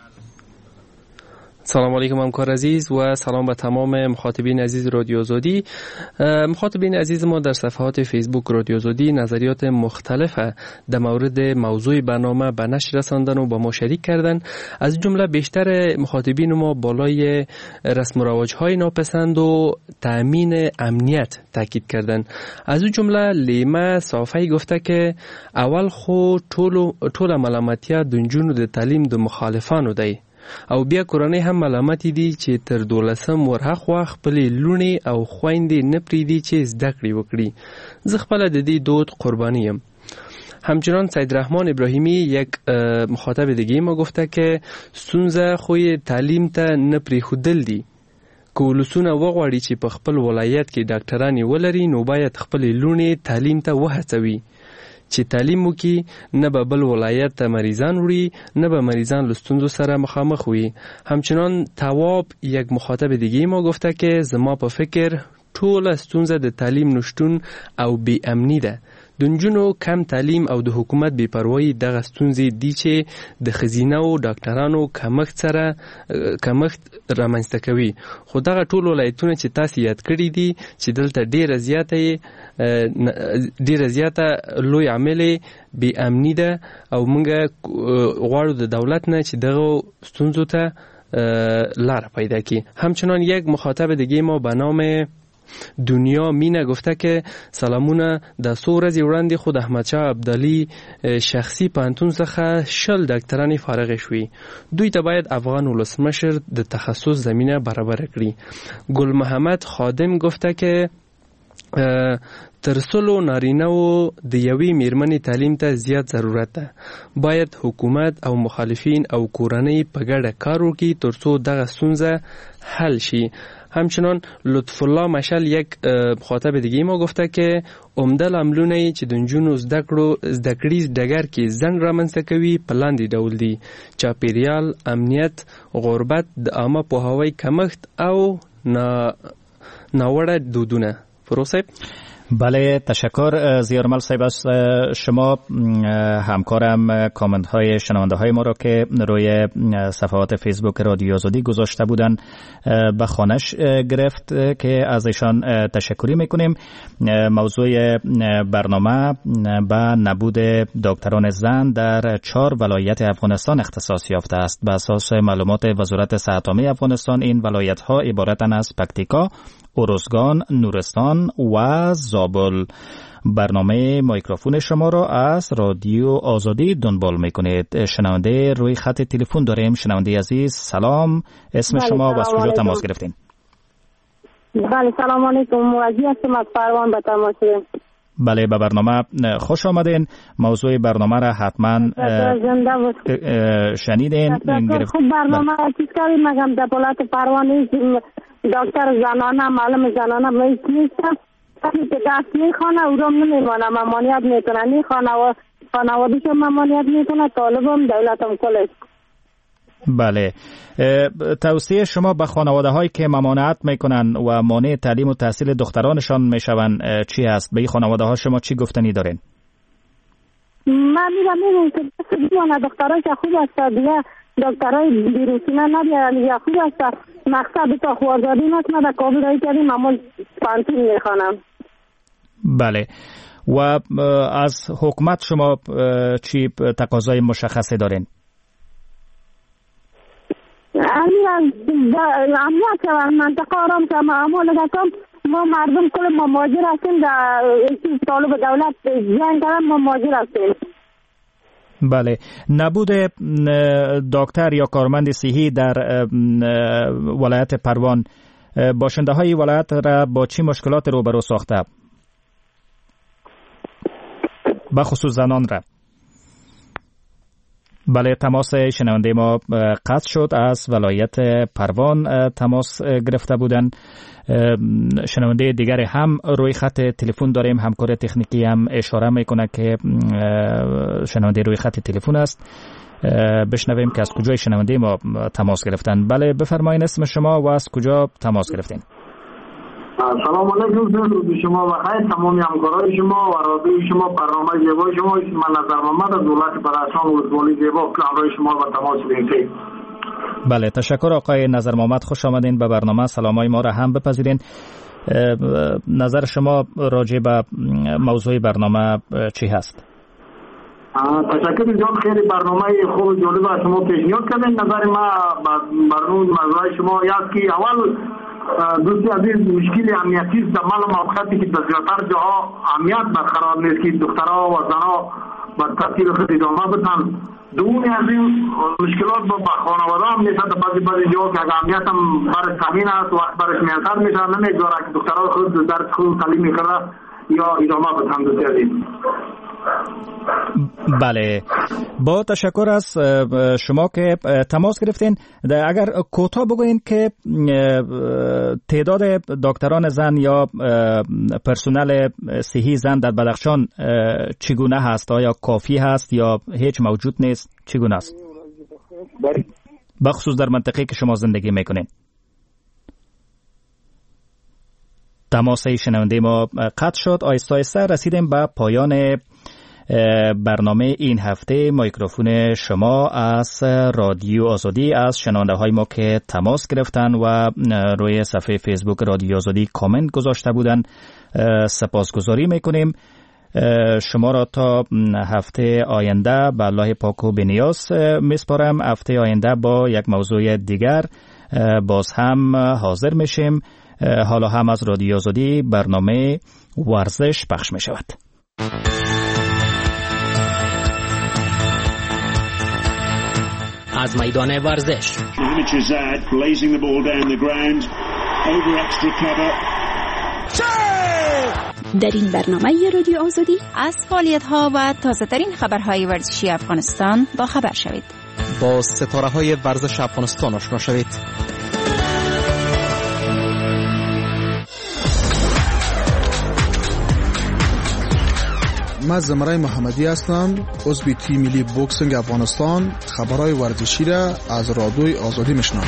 S20: سلام علیکم همکار عزیز و سلام به تمام مخاطبین عزیز رادیو آزادی. مخاطبین عزیز ما در صفحات فیسبوک رادیو آزادی نظریات مختلف در مورد موضوع برنامه به نشر رساندن و با ما شریک کردن. از جمله بیشتر مخاطبین ما بالای رسم و رواج‌های ناپسند و تأمین امنیت تاکید کردن. از جمله لیما صافی گفته که اول خو ټول ملامتیا د نجونو د تعلیم د مخالفانو دی او بیا کورنۍ هم ملامت دي چې تر 12 ورهخوا خپلې لونې او خويندې نه پریدي چې زده کړې وکړي. زه خپل د دې دود قربانی یم. همچنان سید رحمان ابراهیمی یک مخاطب دیگه ما گفته که ستونزه خو تعلیم ته نه پریښودل دي. که ولسونه وغواړي چې په خپل ولایت کې ډاکټران ولري نو باید خپلې لونې تعلیم ته وهڅوي چې تعلیم وکي، نه به بل ولایت ته مریضان وړي، نه به مریضان له ستونزو سره مخامخ وي. همچنان تواب یک مخاطب دیگه ما گفته که زما په فکر ټوله ستونزه د تعلیم نشتون او بی امنی ده. د نجونو کم تعلیم او د حکومت بې پروایي دغه ستونزې دي چې د خزینه او ډاکټرانو کمښت رامنځته کوي. خو دغه ټول ولایتونه چې تاسو یاد کړی دي چې دلته ډیره زیاته لوی عامل بې امنی ده او موږ غواړو د دولت نه چې دغه ستونزو ته لار پیدا کړي. همچنان یک مخاطب دیگه ما به نام دنیا مینه گفته که سلامونه د څو ورځې وړاندې خود احمدشاه ابدالي شخصي پوهنتون څخه 10 ډاکټران فارغ شوي. دوی ته باید افغان ولسمشر د تخصص زمینه برابر کړي. ګل محمد خادم گفته که ترسلو نارینه و د یوې میرمنې تعلیم ته زیات ضرورت ده. باید حکومت او مخالفین او کورنۍ په ګډه کار وکړي ترڅو دغه ستونزه حل شي. همچنان لطف الله مشل یک مخاطب دیگه ما گفته که عمده لاملونه چې د نجونو زده کړیز ډګر کې ځنډ رامنځته کوي په لاندې ډول دي: چاپیریال، امنیت، غربت، د عامه پوهاوي کمښت او ناوړه دودونه. فروصیب.
S10: بله، تشکر زیارمل صاحب از شما. همکارم کامنت های شنونده های ما را که روی صفحات فیسبوک رادیو آزادی گذاشته بودن به خوانش گرفت که از ایشان تشکری میکنیم. موضوع برنامه به نبود دکتران زن در 4 ولایت افغانستان اختصاص یافته است. به اساس معلومات وزارت صحت عامه افغانستان این ولایت ها عبارتند از پکتیکا، ارزگان، نورستان و زابل. برنامه میکروفون شما را از رادیو آزادی دنبال میکنید. شنونده روی خط تلفن داریم. شنونده عزیز سلام، اسم شما و از کجا تماس گرفتین؟
S21: بله سلام علیکم، وزیر هستم از پروان به تماس.
S10: بله، به برنامه خوش آمدین. موضوع برنامه را حتما شنیدین.
S21: خوب برنامه چیز کردیم. مگم دولت پروان دکتر زنانه معلم زنانه باید نیستم که دست میخوانه او را نمیمانه، ممانیت میکنه، نیخوانه خانوادیش ممانیت میکنه، طالبم دولتم کلش.
S10: بله، توصیه شما به خانواده هایی که ممانعت میکنن و مانع تعلیم و تحصیل دخترانشان میشون چی هست؟ به این خانواده ها شما چی گفتنی دارین؟
S21: من میگم که دختراش خوب است، دیگه دکترای بیروسینه نبیارن، یا خوب است. مقصد تا خوازادی نکنه در کابل هایی کردیم اما پانتون میخوانم.
S10: بله، و از حکومت شما چی تقاضای مشخصی دارین؟
S21: امنیت که منطقه آرام که معمول نکنم. ما مردم کل ما مهاجر هستیم، در طالب دولت جنگ کردن ما مهاجر هستیم.
S10: بله، نبود دکتر یا کارمند صحی در ولایت پروان باشنده های ولایت را با چی مشکلات روبرو ساخته؟ بخصوص زنان را. بله، تماس شنونده ما قطع شد. از ولایت پروان تماس گرفته بودن. شنونده دیگر هم روی خط تلفن داریم. همکار تکنیکی هم اشاره میکنه که شنونده روی خط تلفن است. بشنویم که از کجای شنونده ما تماس گرفتن. بله بفرمایید اسم شما و از کجا تماس گرفتین؟
S2: سلام علیکم به شما و خیر تمامی همکارای شما و رادیوی شما، برنامه زیبای شما. من نظر محمد از ولایت بدخشان ولسوالی زیبا همراه شما و تماس گرفتیم.
S10: بله تشکر آقای نظر محمد، خوش آمدین به برنامه. سلامای ما را هم بپذیرین. نظر شما راجع به موضوع برنامه چی هست؟
S2: تشکر جان، خیلی برنامه خوب جالب از شما پیشنهاد کردین. نظر ما برنامه موضوع شما است که اول دوستی عزیز مشکل امنیتی است. در مال موقعیتی که در زیادتر جاها امنیت برقرار نیست که دخترها و زنها به تحصیل خود ادامه بدن. دومی از این مشکلات با خانواده هم نیست. در بعضی جاها که اگر امنیت هم برش کمین است وقت برش میانتر میشه، نمیگذاره که دخترها خود درس خود تعلیم میکنه یا ادامه بدن. دوستی عزیز
S10: بله، با تشکر از شما که تماس گرفتین. اگر کوتاه بگوین که تعداد دکتران زن یا پرسنل صحی زن در بدخشان چگونه هست؟ آیا کافی هست یا هیچ موجود نیست؟ چگونه است؟ بخصوص در منطقه که شما زندگی میکنین. تماس شنونده ما قطع شد. آیسته آیسته رسیدیم به پایان برنامه این هفته. میکروفون شما از رادیو آزادی از شنونده های ما که تماس گرفتن و روی صفحه فیسبوک رادیو آزادی کامنت گذاشته بودن سپاسگزاری میکنیم. شما را تا هفته آینده به الله پاک و بنیاز میسپارم. هفته آینده با یک موضوع دیگر باز هم حاضر میشیم. حالا هم از رادیو آزادی برنامه ورزش پخش میشود.
S4: از میدان ورزش
S1: در این برنامه رادیو آزادی
S22: از فعالیت‌ها و تازه‌ترین خبرهای ورزشی افغانستان با خبر شوید.
S4: با ستاره‌های ورزش افغانستان آشنا شوید.
S23: من زمرای محمدی هستم، عضو تیم ملی بوکسینگ افغانستان. خبرهای ورزشی را از رادیوی آزادی میشنوم.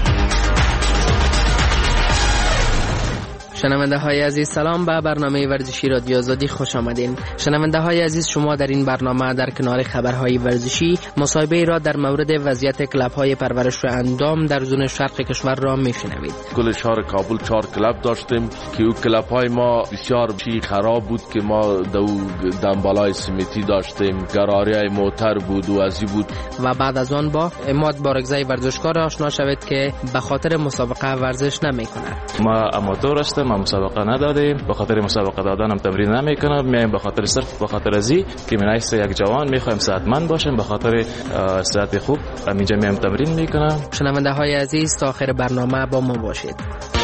S20: شنونده های عزیز سلام، به برنامه ورزشی رادیو آزادی خوش آمدین. شنونده های عزیز، شما در این برنامه در کنار خبرهای ورزشی مصاحبه را در مورد وضعیت کلاب های پرورش و اندام در زون شرق کشور را میشنوید.
S24: کل شهر کابل 4 کلاب داشتیم که او کلاب های ما بسیار خراب بود که ما دنبالای سمیتی داشتیم، گراری موتر بود و ازی بود.
S20: و بعد از آن با اماد بارگزای ورزشکار آشنا شوید که به خاطر مسابقه ورزش نمی کند.
S25: ما اماتور هستم، ما مسابقه ندادیم، به خاطر مسابقه دادنم تمرین نمیکنم، میایم به خاطر صرف به خاطر ازی که من ایست یک جوان میخوایم صحتمند باشم، به خاطر صحت خوب همینجا میام تمرین میکنم.
S20: شنونده های عزیز تا آخر برنامه با ما باشید.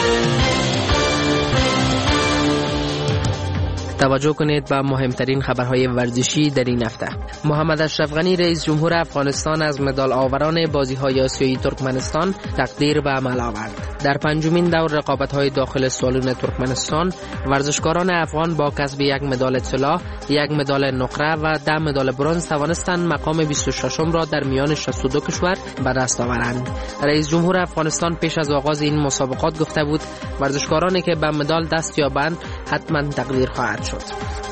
S20: توجه کنید به مهمترین خبرهای ورزشی در این هفته. محمد اشرف غنی رئیس جمهور افغانستان از مدال آوران بازی‌های آسیایی ترکمنستان تقدیر به عمل آورد. در پنجمین دور رقابت‌های داخل سالن ترکمنستان، ورزشکاران افغان با کسب یک مدال طلا، یک مدال نقره و 10 مدال برنز توانستند مقام 26 را در میان 62 کشور به دست آورند. رئیس جمهور افغانستان پیش از آغاز این مسابقات گفته بود ورزشکارانی که به مدال دست یابند حتما تقدیر خواهد شد.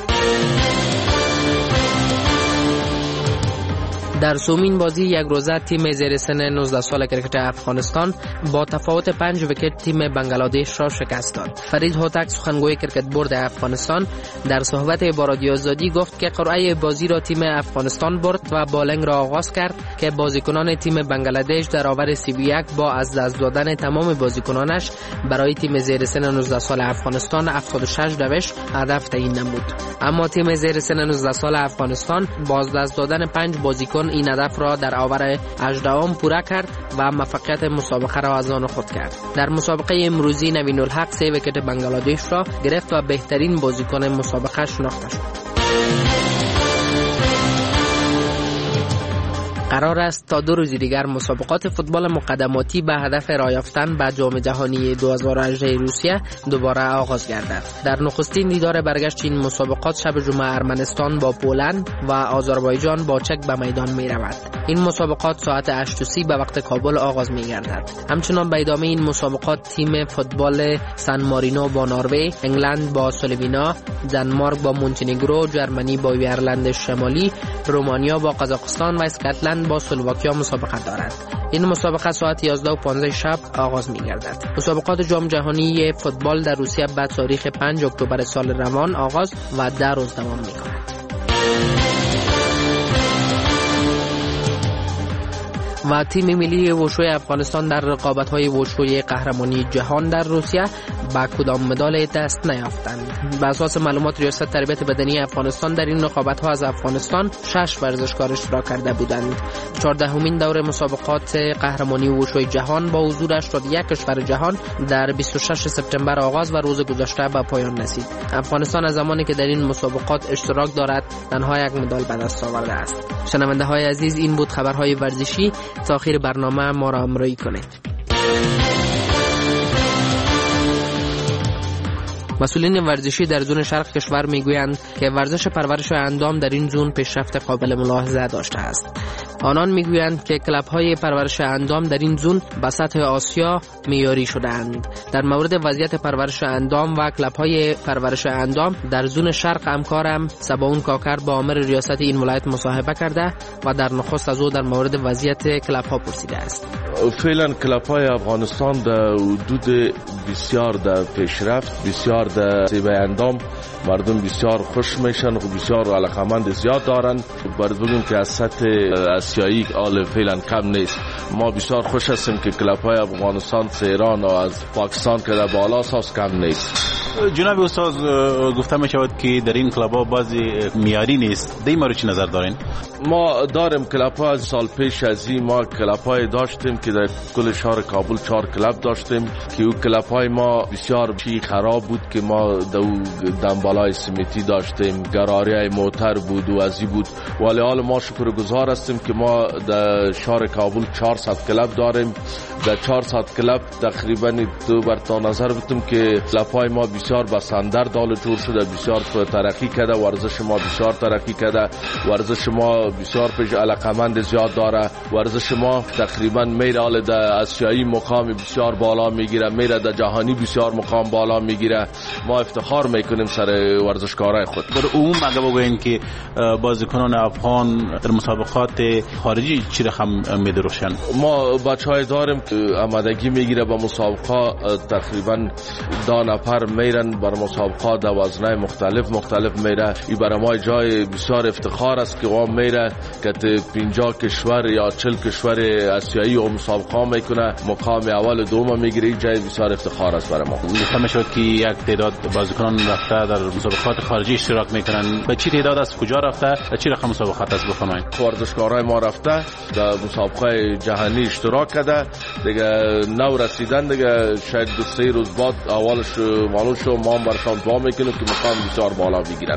S20: در سومین بازی یک روزه تیم زیر سن 19 سال کرکت افغانستان با تفاوت 5 ویکت تیم بنگلادش را شکست داد. فرید هوتک سخنگوی کرکت بورد افغانستان در صحبت با رادیو آزادی گفت که قرعه بازی را تیم افغانستان برد و بالنگ را آغاز کرد که بازیکنان تیم بنگلادش در آور 31 با از دست دادن تمام بازیکنانش برای تیم زیر سن 19 سال افغانستان 76 دوش هدف تعیین نمود. اما تیم زیر سن 19 سال افغانستان با از دست دادن 5 بازیکن این هدف را در آور 18 پورا کرد و موفقیت مسابقه را از آن خود کرد. در مسابقه امروزی نوین الحق 3 ویکت بنگلادش را گرفت و بهترین بازیکن مسابقه شناخته شد.
S3: قرار است تا 2 روز دیگر مسابقات فوتبال مقدماتی به هدف راه یافتن به جام جهانی 2018 روسیه دوباره آغاز گردد. در نخستین دیدار برگشت این مسابقات شب جمعه ارمنستان با پولند و آذربایجان با چک به میدان می رود. این مسابقات ساعت 8:30 به وقت کابل آغاز می گردد. همچنان به ادامه این مسابقات تیم فوتبال سن مارینو با نروژ، انگلند با سلوونا، دانمارک با مونتنگرو، جرمنی با ایرلند شمالی، رومانیا با قزاقستان و اسکاتلند با اسلواکیا مسابقه دارد. این مسابقه ساعت 11:15 شب آغاز می گردد. مسابقات جام جهانی فوتبال در روسیه به تاریخ 5 اکتبر سال روان آغاز و 10 روز دوام می کند. و تیم ملی وشوی افغانستان در رقابت‌های وشوی قهرمانی جهان در روسیه با کدام مدال دست نیافتند. بر اساس معلومات ریاست تربیت بدنی افغانستان در این رقابت‌ها از افغانستان 6 ورزشکار اشتراک کرده بودند. 14مین دور مسابقات قهرمانی وشوی جهان با حضور 81 کشور جهان در 26 سپتامبر آغاز و روز گذشته به پایان رسید. افغانستان از زمانی که در این مسابقات اشتراک دارد تنها 1 مدال به دست آورده است. شنونده‌های عزیز، این بود خبرهای ورزشی. تا آخر برنامه ما را همراهی کنید. مسئولین ورزشی در زون شرق کشور میگویند که ورزش پرورش اندام در این زون پیشرفت قابل ملاحظه داشته است. آنان میگویند که کلب‌های پرورش اندام در این زون به سطح آسیا معیاری شده‌اند. در مورد وضعیت پرورش اندام و کلب‌های پرورش اندام در زون شرق همکارم سباون کاکر با آمر ریاست این ولایت مصاحبه کرده و در نخست از او در مورد وضعیت کلب‌ها پرسیده است.
S24: فعلا کلب‌های افغانستان در حدود بسیار در پیشرفت، بسیار در زیبای اندام مردم بسیار خوش میشن و بسیار علاقمند زیاد دارن. باید بگیم که از سطح آسیایی آل فعلا کم نیست. ما بسیار خوش هستیم که کلب‌های افغانستان، ایران و از پاکستان که در بالا ساز کم نیست.
S6: جناب استاد، گفته می شود که در این کلب‌ها بعضی معیاری نیست. در این مورد چی نظر دارین؟
S24: ما داریم کلب‌ها. از سال پیش از این ما کلب‌های داشتیم که در کل شهر کابل 4 کلب داشتیم که او کلب‌های ما بسیار خراب بود که ما دنبالای سمیتی داشتیم، گراریای موتر بود و ازی بود. ولی حال ما شکرگزار هستیم که ما در شهر کابل 400 کلب داریم. در 400 کلب تقریبا تو برتا نظر بتیم که کلب‌های ما بسیار بسندر دال جور شده، بسیار ترقی کرده، ورزش ما بسیار ترقی کرده، ورزش ما بسیار پیش علاقمند زیاد داره، ورزش ما تقریبا میره در آسیایی مقام بسیار بالا میگیره، میره در جهانی بسیار مقام بالا میگیره. ما افتخار میکنیم سر ورزشکارای خود.
S6: در عموم اگه بگوییم که بازیکنان افغان در مسابقات خارجی چی رقم میدرخشن؟
S24: ما بچهای داریم که آمادگی میگیره به مسابقه، تقریبا 10 نفر میرن بر مسابقات در وزنای مختلف میره. این برای ما جای بسیار افتخار است که قوم میره که 50 کشور یا 40 کشور آسیایی و مسابقه میکنه، مقام اول دوم میگیره. این جای بسیار افتخار است برای ما.
S6: گفتم شد که یک تعداد بازیکنان رفته در مسابقات خارجی اشتراک میکنن. به چی تعداد از کجا رفته؟ چی رقم مسابقات است بفرمایید؟
S24: ورزشکارای ما رفته در مسابقه جهانی اشتراک کرده، دیگه نو رسیدن، دیگه شاید 2-3 روز بعد اولش معلوم شو ما هم برشان دعا میکنیم که مقام بسیار بالا بگیرن.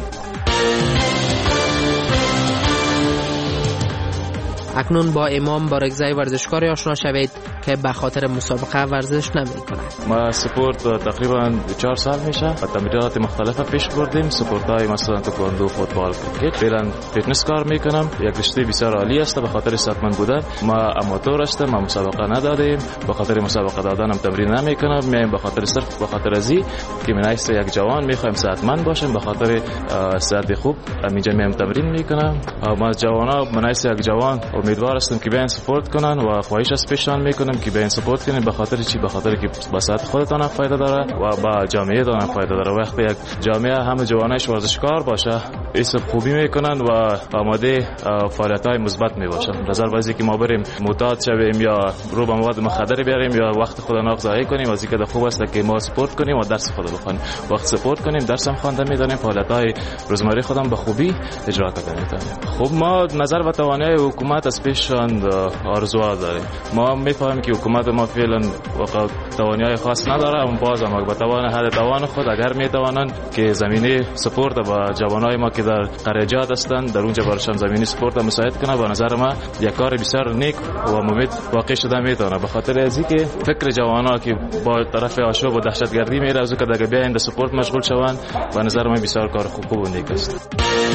S3: اکنون با امام بارگزای ورزشکاری آشنا شوید که به خاطر مسابقه ورزش نمی‌کند.
S25: ما سپورت تقریبا 4 سال میشه و تمرینات مختلف پیش بردیم. سپورت‌های مثلا تکواندو، فوتبال، کرکت. فعلا فیتنس کار میکنم. یک رشته بسیار عالی است به خاطر صحتمند بودن. ما آماتور هستیم، ما مسابقه ندادیم. به خاطر مسابقه دادنم تمرین نمیکنم. میایم به خاطر صرف به خاطر ازی که من ایست یک جوان میخوایم صحتمند باشم، به خاطر صحت خوب اینجا میام تمرین میکنم. ما جوانا من ایست یک جوان امیدوار هستم که بیاین سپورت کنن و خواهش از پیشان میکنم که بیاین سپورت کنین. به خاطر چی؟ به خاطر که به صحت خودتان فایده داره و با جامعه تان فایده داره. وقتی یک جامعه همه جوانایش ورزشکار باشه، ایسب خوبی میکنن و آماده فعالیت‌های مثبت میباشن. نظر بازی که ما بریم معتاد شویم یا رو به مواد مخدر بیاریم یا وقت خود ضایع کنیم، از اینکه خوب است که ما سپورت کنیم و درس خود بخونیم. وقت سپورت کنیم، درس هم خوانده میدانیم، فعالیت‌های روزمره خودم به خوبی اجرا کرده میتونیم. خب ما نظر و توانایی حکومت از پیشان آرزوها داریم. ما میفهمیم که حکومت ما فعلا توانایی خاص نداره، اما باز هم با توان حد توان خود اگر میتوانند که زمینه سپورت با جوانای ما که که در قریجات هستند در اونجا براشان زمینی سپورت مساعد کنه. به نظر ما یک کار بسیار نیک و مفید واقع شده میتونه، به خاطر ازی که فکر جوانا که با طرف آشوب و دهشتگردی میره از که دیگه بیاین در سپورت مشغول شوند، به نظر من بسیار کار خوب و نیک است.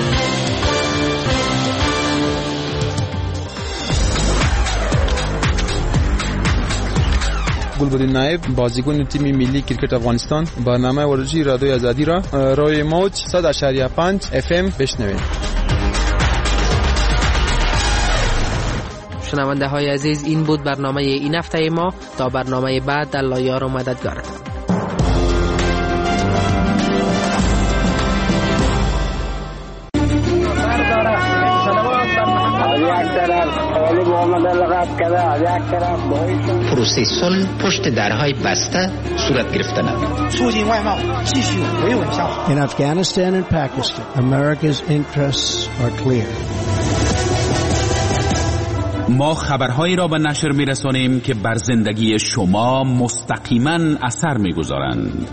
S23: گلبدین نایب بازیکن تیم ملی کرکت افغانستان برنامه ورزشی رادیوی آزادی را روی موج 100.5 FM بشنوید.
S3: شنونده های عزیز، این بود برنامه این هفته ما. تا برنامه بعد، الله یار و مددگارتان.
S5: پروسه صلح پشت درهای بسته صورت گرفتند.
S7: In Afghanistan and Pakistan, America's interests are clear.
S8: ما خبرهایی را به نشر می‌رسانیم که بر زندگی شما مستقیما اثر می‌گذارند.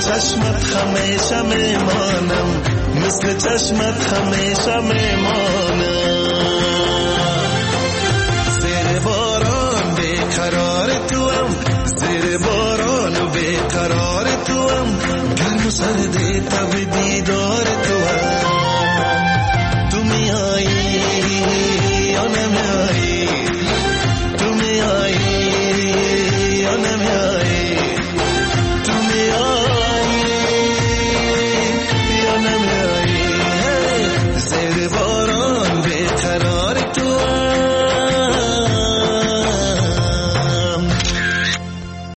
S9: چشمت همیشه میمانم، مثل چشمت همیشه میمانم. زیر باران بیقرار توام، زیر باران بیقرار توام، گرم و سردی تب دیدار تو